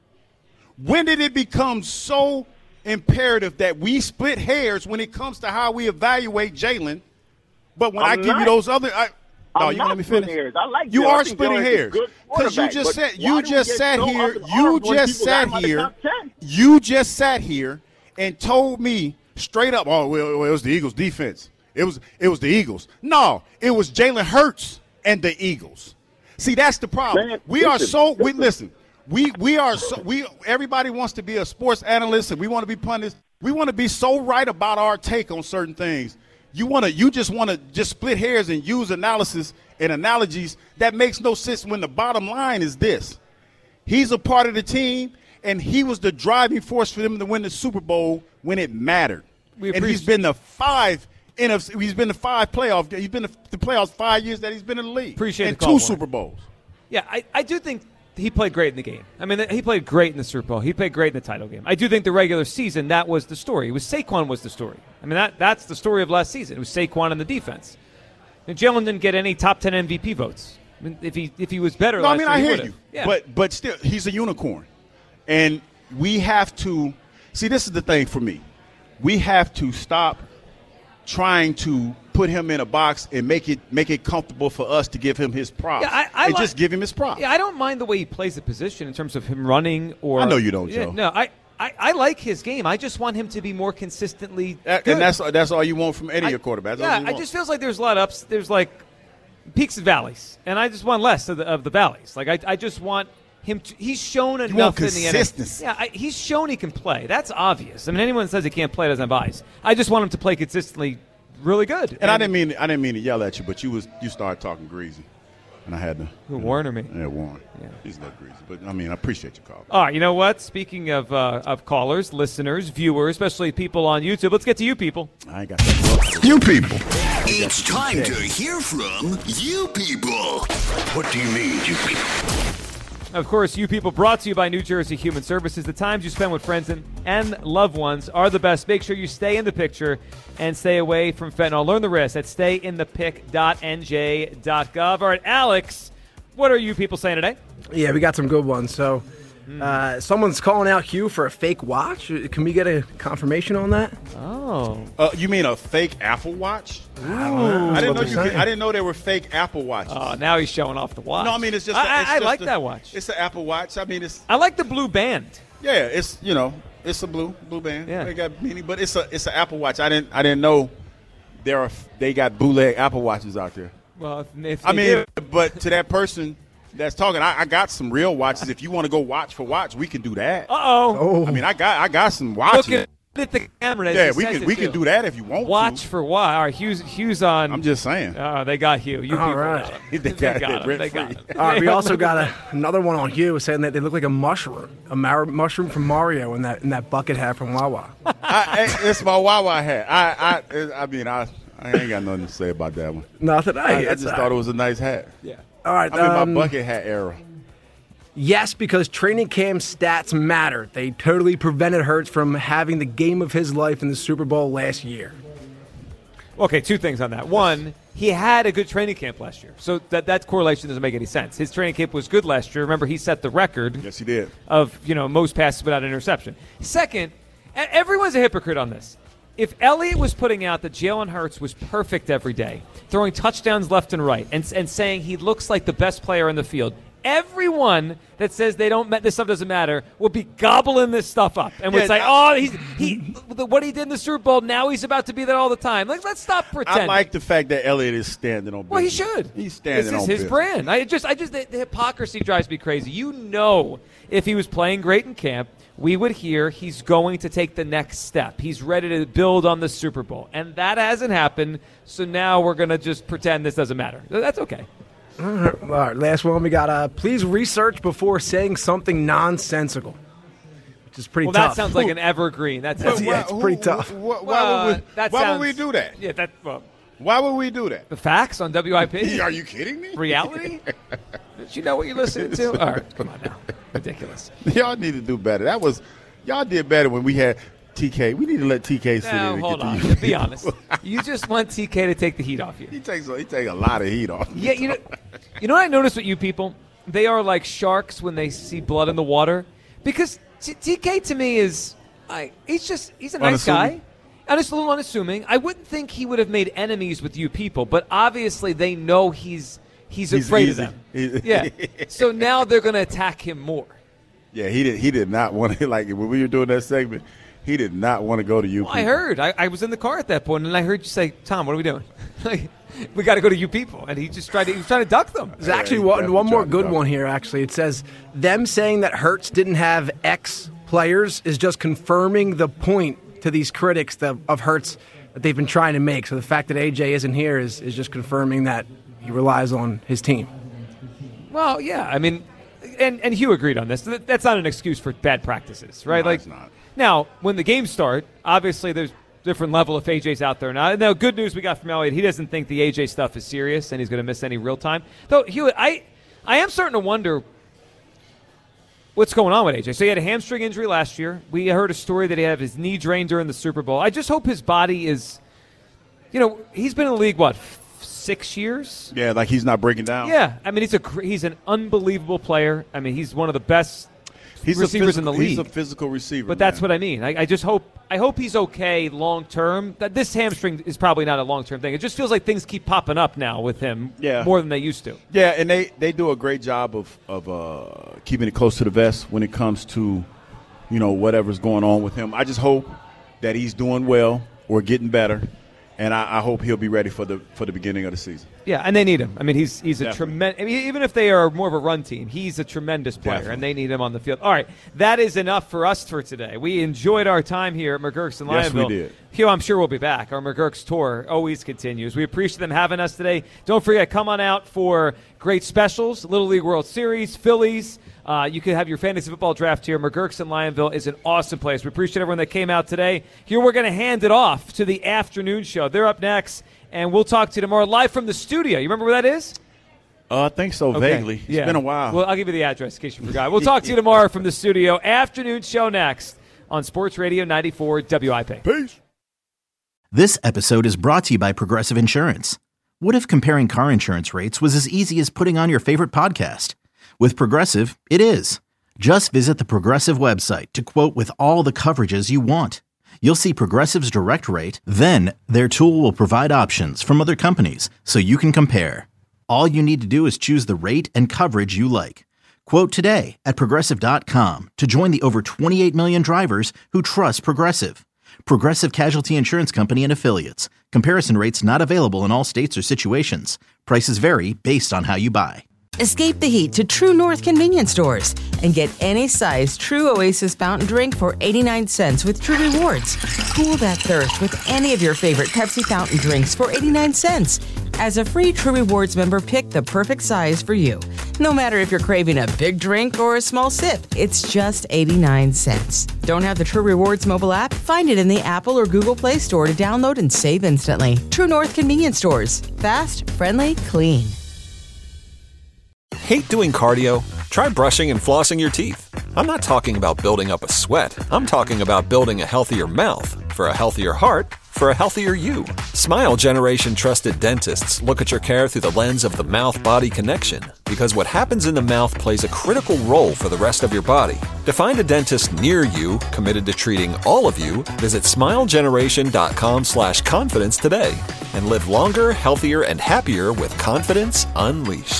When did it become so imperative that we split hairs when it comes to how we evaluate Jalen? But when I'm I give not. you those other I, – no, I'm you not want me to splitting finish? hairs. I like You Jalen. I are think splitting Jalen is a hairs good because you quarterback, just but said why you do we just get sat so here. up in You arms when just people sat got him out of the here. top ten? You just sat here and told me straight up, oh, well, well, it was the Eagles' defense. It was it was the Eagles. No, it was Jalen Hurts and the Eagles. See, that's the problem. Man, we are listen, so we listen. listen. We we are so we everybody wants to be a sports analyst and we want to be pundits. We want to be so right about our take on certain things. You want to you just want to just split hairs and use analysis and analogies that makes no sense when the bottom line is this. He's a part of the team and he was the driving force for them to win the Super Bowl when it mattered. We and he's been the five N F C, he's been the five playoff he's been the playoffs five years that he's been in the league. Appreciate and the call, two Warren. Super Bowls. Yeah, I, I do think he played great in the game. I mean, he played great in the Super Bowl. He played great in the title game. I do think the regular season, that was the story. It was Saquon was the story. I mean, that that's the story of last season. It was Saquon and the defense. And Jalen didn't get any top ten M V P votes. I mean, if he if he was better No, I last mean year, I he hear would've. you, Yeah. but but still, he's a unicorn, and we have to see. This is the thing for me. We have to stop trying to put him in a box and make it make it comfortable for us to give him his props. Yeah, I- I and like- just give him his props. Yeah, I don't mind the way he plays the position in terms of him running or. I know you don't, Yeah, Joe. No, I, I, I like his game. I just want him to be more consistently That- good. and that's that's all you want from any I- of your quarterbacks. That's all Yeah, you I want. just feels like there's a lot of ups. There's like peaks and valleys, and I just want less of the, of the valleys. Like I, I just want him. To, he's shown enough want in the N F L. consistency. Yeah, I, he's shown he can play. That's obvious. I mean, anyone that says he can't play doesn't have eyes. I just want him to play consistently, really good. and I didn't mean I didn't mean to yell at you, but you was you started talking greasy, and I had to. Who, Warren or me? Yeah, Warren. Yeah. He's a little greasy, but I mean I appreciate your call. All right, you know what? Speaking of uh, of callers, listeners, viewers, especially people on YouTube, let's get to you people. I ain't got that. You people. It's time to hear from you people. What do you mean, you people? Of course, you people brought to you by New Jersey Human Services. The times you spend with friends and, and loved ones are the best. Make sure you stay in the picture and stay away from fentanyl. Learn the risk at stay in the pic dot n j dot gov. All right, Alex, what are you people saying today? Yeah, we got some good ones. So, uh, someone's calling out Hugh for a fake watch. Can we get a confirmation on that? Oh, Uh, you mean a fake Apple Watch? I don't know. I That's didn't what know they're you could, saying. I didn't know there were fake Apple Watches. Oh, now he's showing off the watch. No, I mean it's just. I, a, it's I, I just like a- that watch. It's an Apple Watch. I mean it's. I like the blue band. Yeah, it's you know it's a blue blue band. Yeah. They got meaning, but it's a it's an Apple Watch. I didn't I didn't know there are they got bootleg Apple Watches out there. Well, if, if I they mean, do- but to that person that's talking, I, I got some real watches. If you want to go watch for watch, we can do that. Uh-oh. I mean, I got I got some watches. Look at the camera. as Yeah, he we says can it, we too. can do that if you want Watch to. for what? All right, Hugh's, Hugh's on. I'm just saying. Oh, they got Hugh. You All people right. got him. They They got got it him. They rent-free. got him. All right, we also got a, another one on Hugh saying that they look like a mushroom, a mar- mushroom from Mario in that in that bucket hat from Wawa. I, I, it's my Wawa hat. I I I mean I I ain't got nothing to say about that one. Nothing. I, I Hey, it's just all thought right. it was a nice hat. Yeah. All right. I'm in um, my bucket hat era. Yes, because training camp stats matter. They totally prevented Hurts from having the game of his life in the Super Bowl last year. Okay, two things on that. One, he had a good training camp last year. So that that correlation doesn't make any sense. His training camp was good last year. Remember, he set the record. Yes, he did. Of, you know, most passes without an interception. Second, everyone's a hypocrite on this. If Elliott was putting out that Jalen Hurts was perfect every day, throwing touchdowns left and right, and, and saying he looks like the best player in the field, everyone that says they don't this stuff doesn't matter will be gobbling this stuff up and would Yeah, say, I- "Oh, he's he what he did in the Super Bowl. Now he's about to be there all the time." Like, let's stop pretending. I like the fact that Elliott is standing on business. Well, he should. He's standing This on is his business. brand. I just, I just, the, the hypocrisy drives me crazy. You know, if he was playing great in camp, we would hear he's going to take the next step. He's ready to build on the Super Bowl, and that hasn't happened. So now we're going to just pretend this doesn't matter. That's okay. All right, all right, last one we got. Uh, please research before saying something nonsensical, which is pretty well, tough. that sounds like an evergreen. That's That's- yeah, it's pretty tough. Why, why Well, would we, that why sounds- would we do that? Yeah, that. Well, why would we do that? the facts on W I P. Are you kidding me? Reality? Did you know what you're listening to? All right, come on now. Ridiculous. Y'all need to do better. That was y'all did better when we had T K. We need to let T K sit in Now, and hold get on. to you. Be honest. You just want T K to take the heat off you. He takes he takes a lot of heat off. Yeah, you know, you know what I noticed with you people? They are like sharks when they see blood in the water. Because T- TK to me is, I, he's just, he's a nice Unassuming? guy. And it's a little unassuming. I wouldn't think he would have made enemies with you people, but obviously they know he's he's, He's afraid easy. of them. He's- Yeah. So now they're going to attack him more. Yeah, he did. He did not want to like when we were doing that segment. He did not want to go to you. Well, I heard. I, I was in the car at that point, and I heard you say, "Tom, what are we doing? Like, we got to go to you people." And he just tried to. He was trying to duck them. There's actually one, one more good one here, actually. It says, them saying that Hurts didn't have X players is just confirming the point to these critics that, of Hurts that they've been trying to make. So the fact that A J isn't here is, is just confirming that he relies on his team. Well, yeah. I mean, and, and Hugh agreed on this. That- That's not an excuse for bad practices, right? No, like, it's not. Now, when the games start, obviously there's different level if A J's out there now. Now, good news we got from Elliott, he doesn't think the A J stuff is serious and he's going to miss any real time. Though, Hugh, I, I am starting to wonder what's going on with A J. So he had a hamstring injury last year. We heard a story that he had his knee drained during the Super Bowl. I just hope his body is, you know, he's been in the league, what, f- six years? Yeah, like he's not breaking down. Yeah, I mean, he's a cr- he's an unbelievable player. I mean, he's one of the best He's receivers a in the physical, league. He's a physical receiver. But that's man. what I mean. I, I just hope I hope he's okay long term. That this hamstring is probably not a long term thing. It just feels like things keep popping up now with him Yeah. more than they used to. Yeah, and they, they do a great job of of uh, keeping it close to the vest when it comes to, you know, whatever's going on with him. I just hope that he's doing well or getting better, and I, I hope he'll be ready for the for the beginning of the season. Yeah, and they need him. I mean, he's he's a Definitely. tremendous. I mean, even if they are more of a run team, he's a tremendous player, Definitely. and they need him on the field. All right, that is enough for us for today. We enjoyed our time here at McGurk's in Yes, we Lionville. did. Hugh, I'm sure we'll be back. Our McGurk's tour always continues. We appreciate them having us today. Don't forget, come on out for great specials, Little League World Series, Phillies. Uh, you can have your fantasy football draft here. McGurk's in Lionville is an awesome place. We appreciate everyone that came out today. Here we're going to hand it off to the afternoon show. They're up next, and we'll talk to you tomorrow live from the studio. You remember where that is? Uh, I think so, Okay. vaguely. It's Yeah. been a while. Well, I'll give you the address in case you forgot. We'll talk to you tomorrow from the studio. Afternoon show next on Sports Radio ninety-four W I P. Peace. This episode is brought to you by Progressive Insurance. What if comparing car insurance rates was as easy as putting on your favorite podcast? With Progressive, it is. Just visit the Progressive website to quote with all the coverages you want. You'll see Progressive's direct rate, then their tool will provide options from other companies so you can compare. All you need to do is choose the rate and coverage you like. Quote today at Progressive dot com to join the over twenty-eight million drivers who trust Progressive. Progressive Casualty Insurance Company and Affiliates. Comparison rates not available in all states or situations. Prices vary based on how you buy. Escape the heat to True North convenience stores and get any size True Oasis fountain drink for eighty-nine cents with True Rewards. Cool that thirst with any of your favorite Pepsi fountain drinks for eighty-nine cents. As a free True Rewards member, pick the perfect size for you. No matter if you're craving a big drink or a small sip, it's just eighty-nine cents. Don't have the True Rewards mobile app? Find it in the Apple or Google Play Store to download and save instantly. True North convenience stores. Fast, friendly, clean. Hate doing cardio? Try brushing and flossing your teeth. I'm not talking about building up a sweat. I'm talking about building a healthier mouth. For a healthier heart, for a healthier you. Smile Generation trusted dentists look at your care through the lens of the mouth-body connection, because what happens in the mouth plays a critical role for the rest of your body. To find a dentist near you committed to treating all of you, visit smilegeneration.com slash confidence today and live longer, healthier, and happier with confidence unleashed.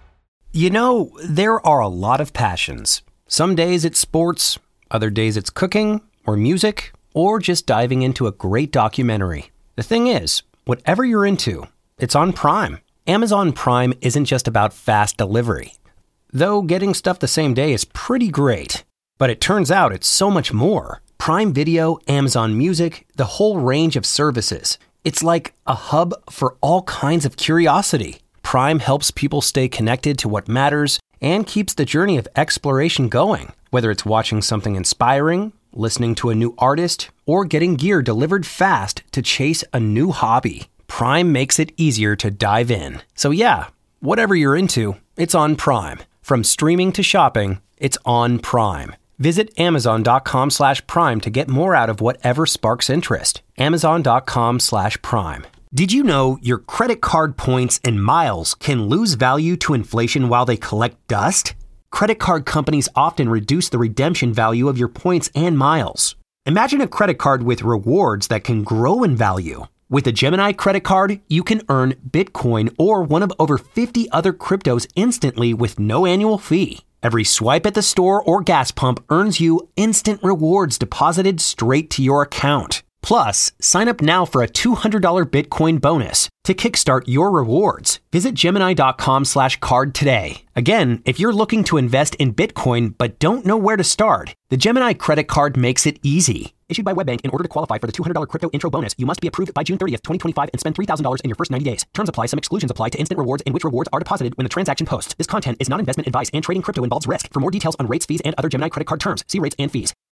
You know, there are a lot of passions. Some days it's sports, other days it's cooking or music, or just diving into a great documentary. The thing is, whatever you're into, it's on Prime. Amazon Prime isn't just about fast delivery. Though getting stuff the same day is pretty great. But it turns out it's so much more. Prime Video, Amazon Music, the whole range of services. It's like a hub for all kinds of curiosity. Prime helps people stay connected to what matters and keeps the journey of exploration going. Whether it's watching something inspiring, listening to a new artist, or getting gear delivered fast to chase a new hobby, Prime makes it easier to dive in. So yeah, whatever you're into, it's on Prime. From streaming to shopping, it's on Prime. Visit amazon.com slash prime to get more out of whatever sparks interest. Amazon.com slash prime. Did you know your credit card points and miles can lose value to inflation while they collect dust? Credit card companies often reduce the redemption value of your points and miles. Imagine a credit card with rewards that can grow in value. With a Gemini credit card, you can earn Bitcoin or one of over fifty other cryptos instantly with no annual fee. Every swipe at the store or gas pump earns you instant rewards deposited straight to your account. Plus, sign up now for a two hundred dollars Bitcoin bonus to kickstart your rewards. Visit Gemini.com slash card today. Again, if you're looking to invest in Bitcoin but don't know where to start, the Gemini credit card makes it easy. Issued by WebBank, in order to qualify for the two hundred dollars crypto intro bonus, you must be approved by June thirtieth, twenty twenty-five and spend three thousand dollars in your first ninety days. Terms apply. Some exclusions apply to instant rewards in which rewards are deposited when the transaction posts. This content is not investment advice and trading crypto involves risk. For more details on rates, fees, and other Gemini credit card terms, see rates and fees.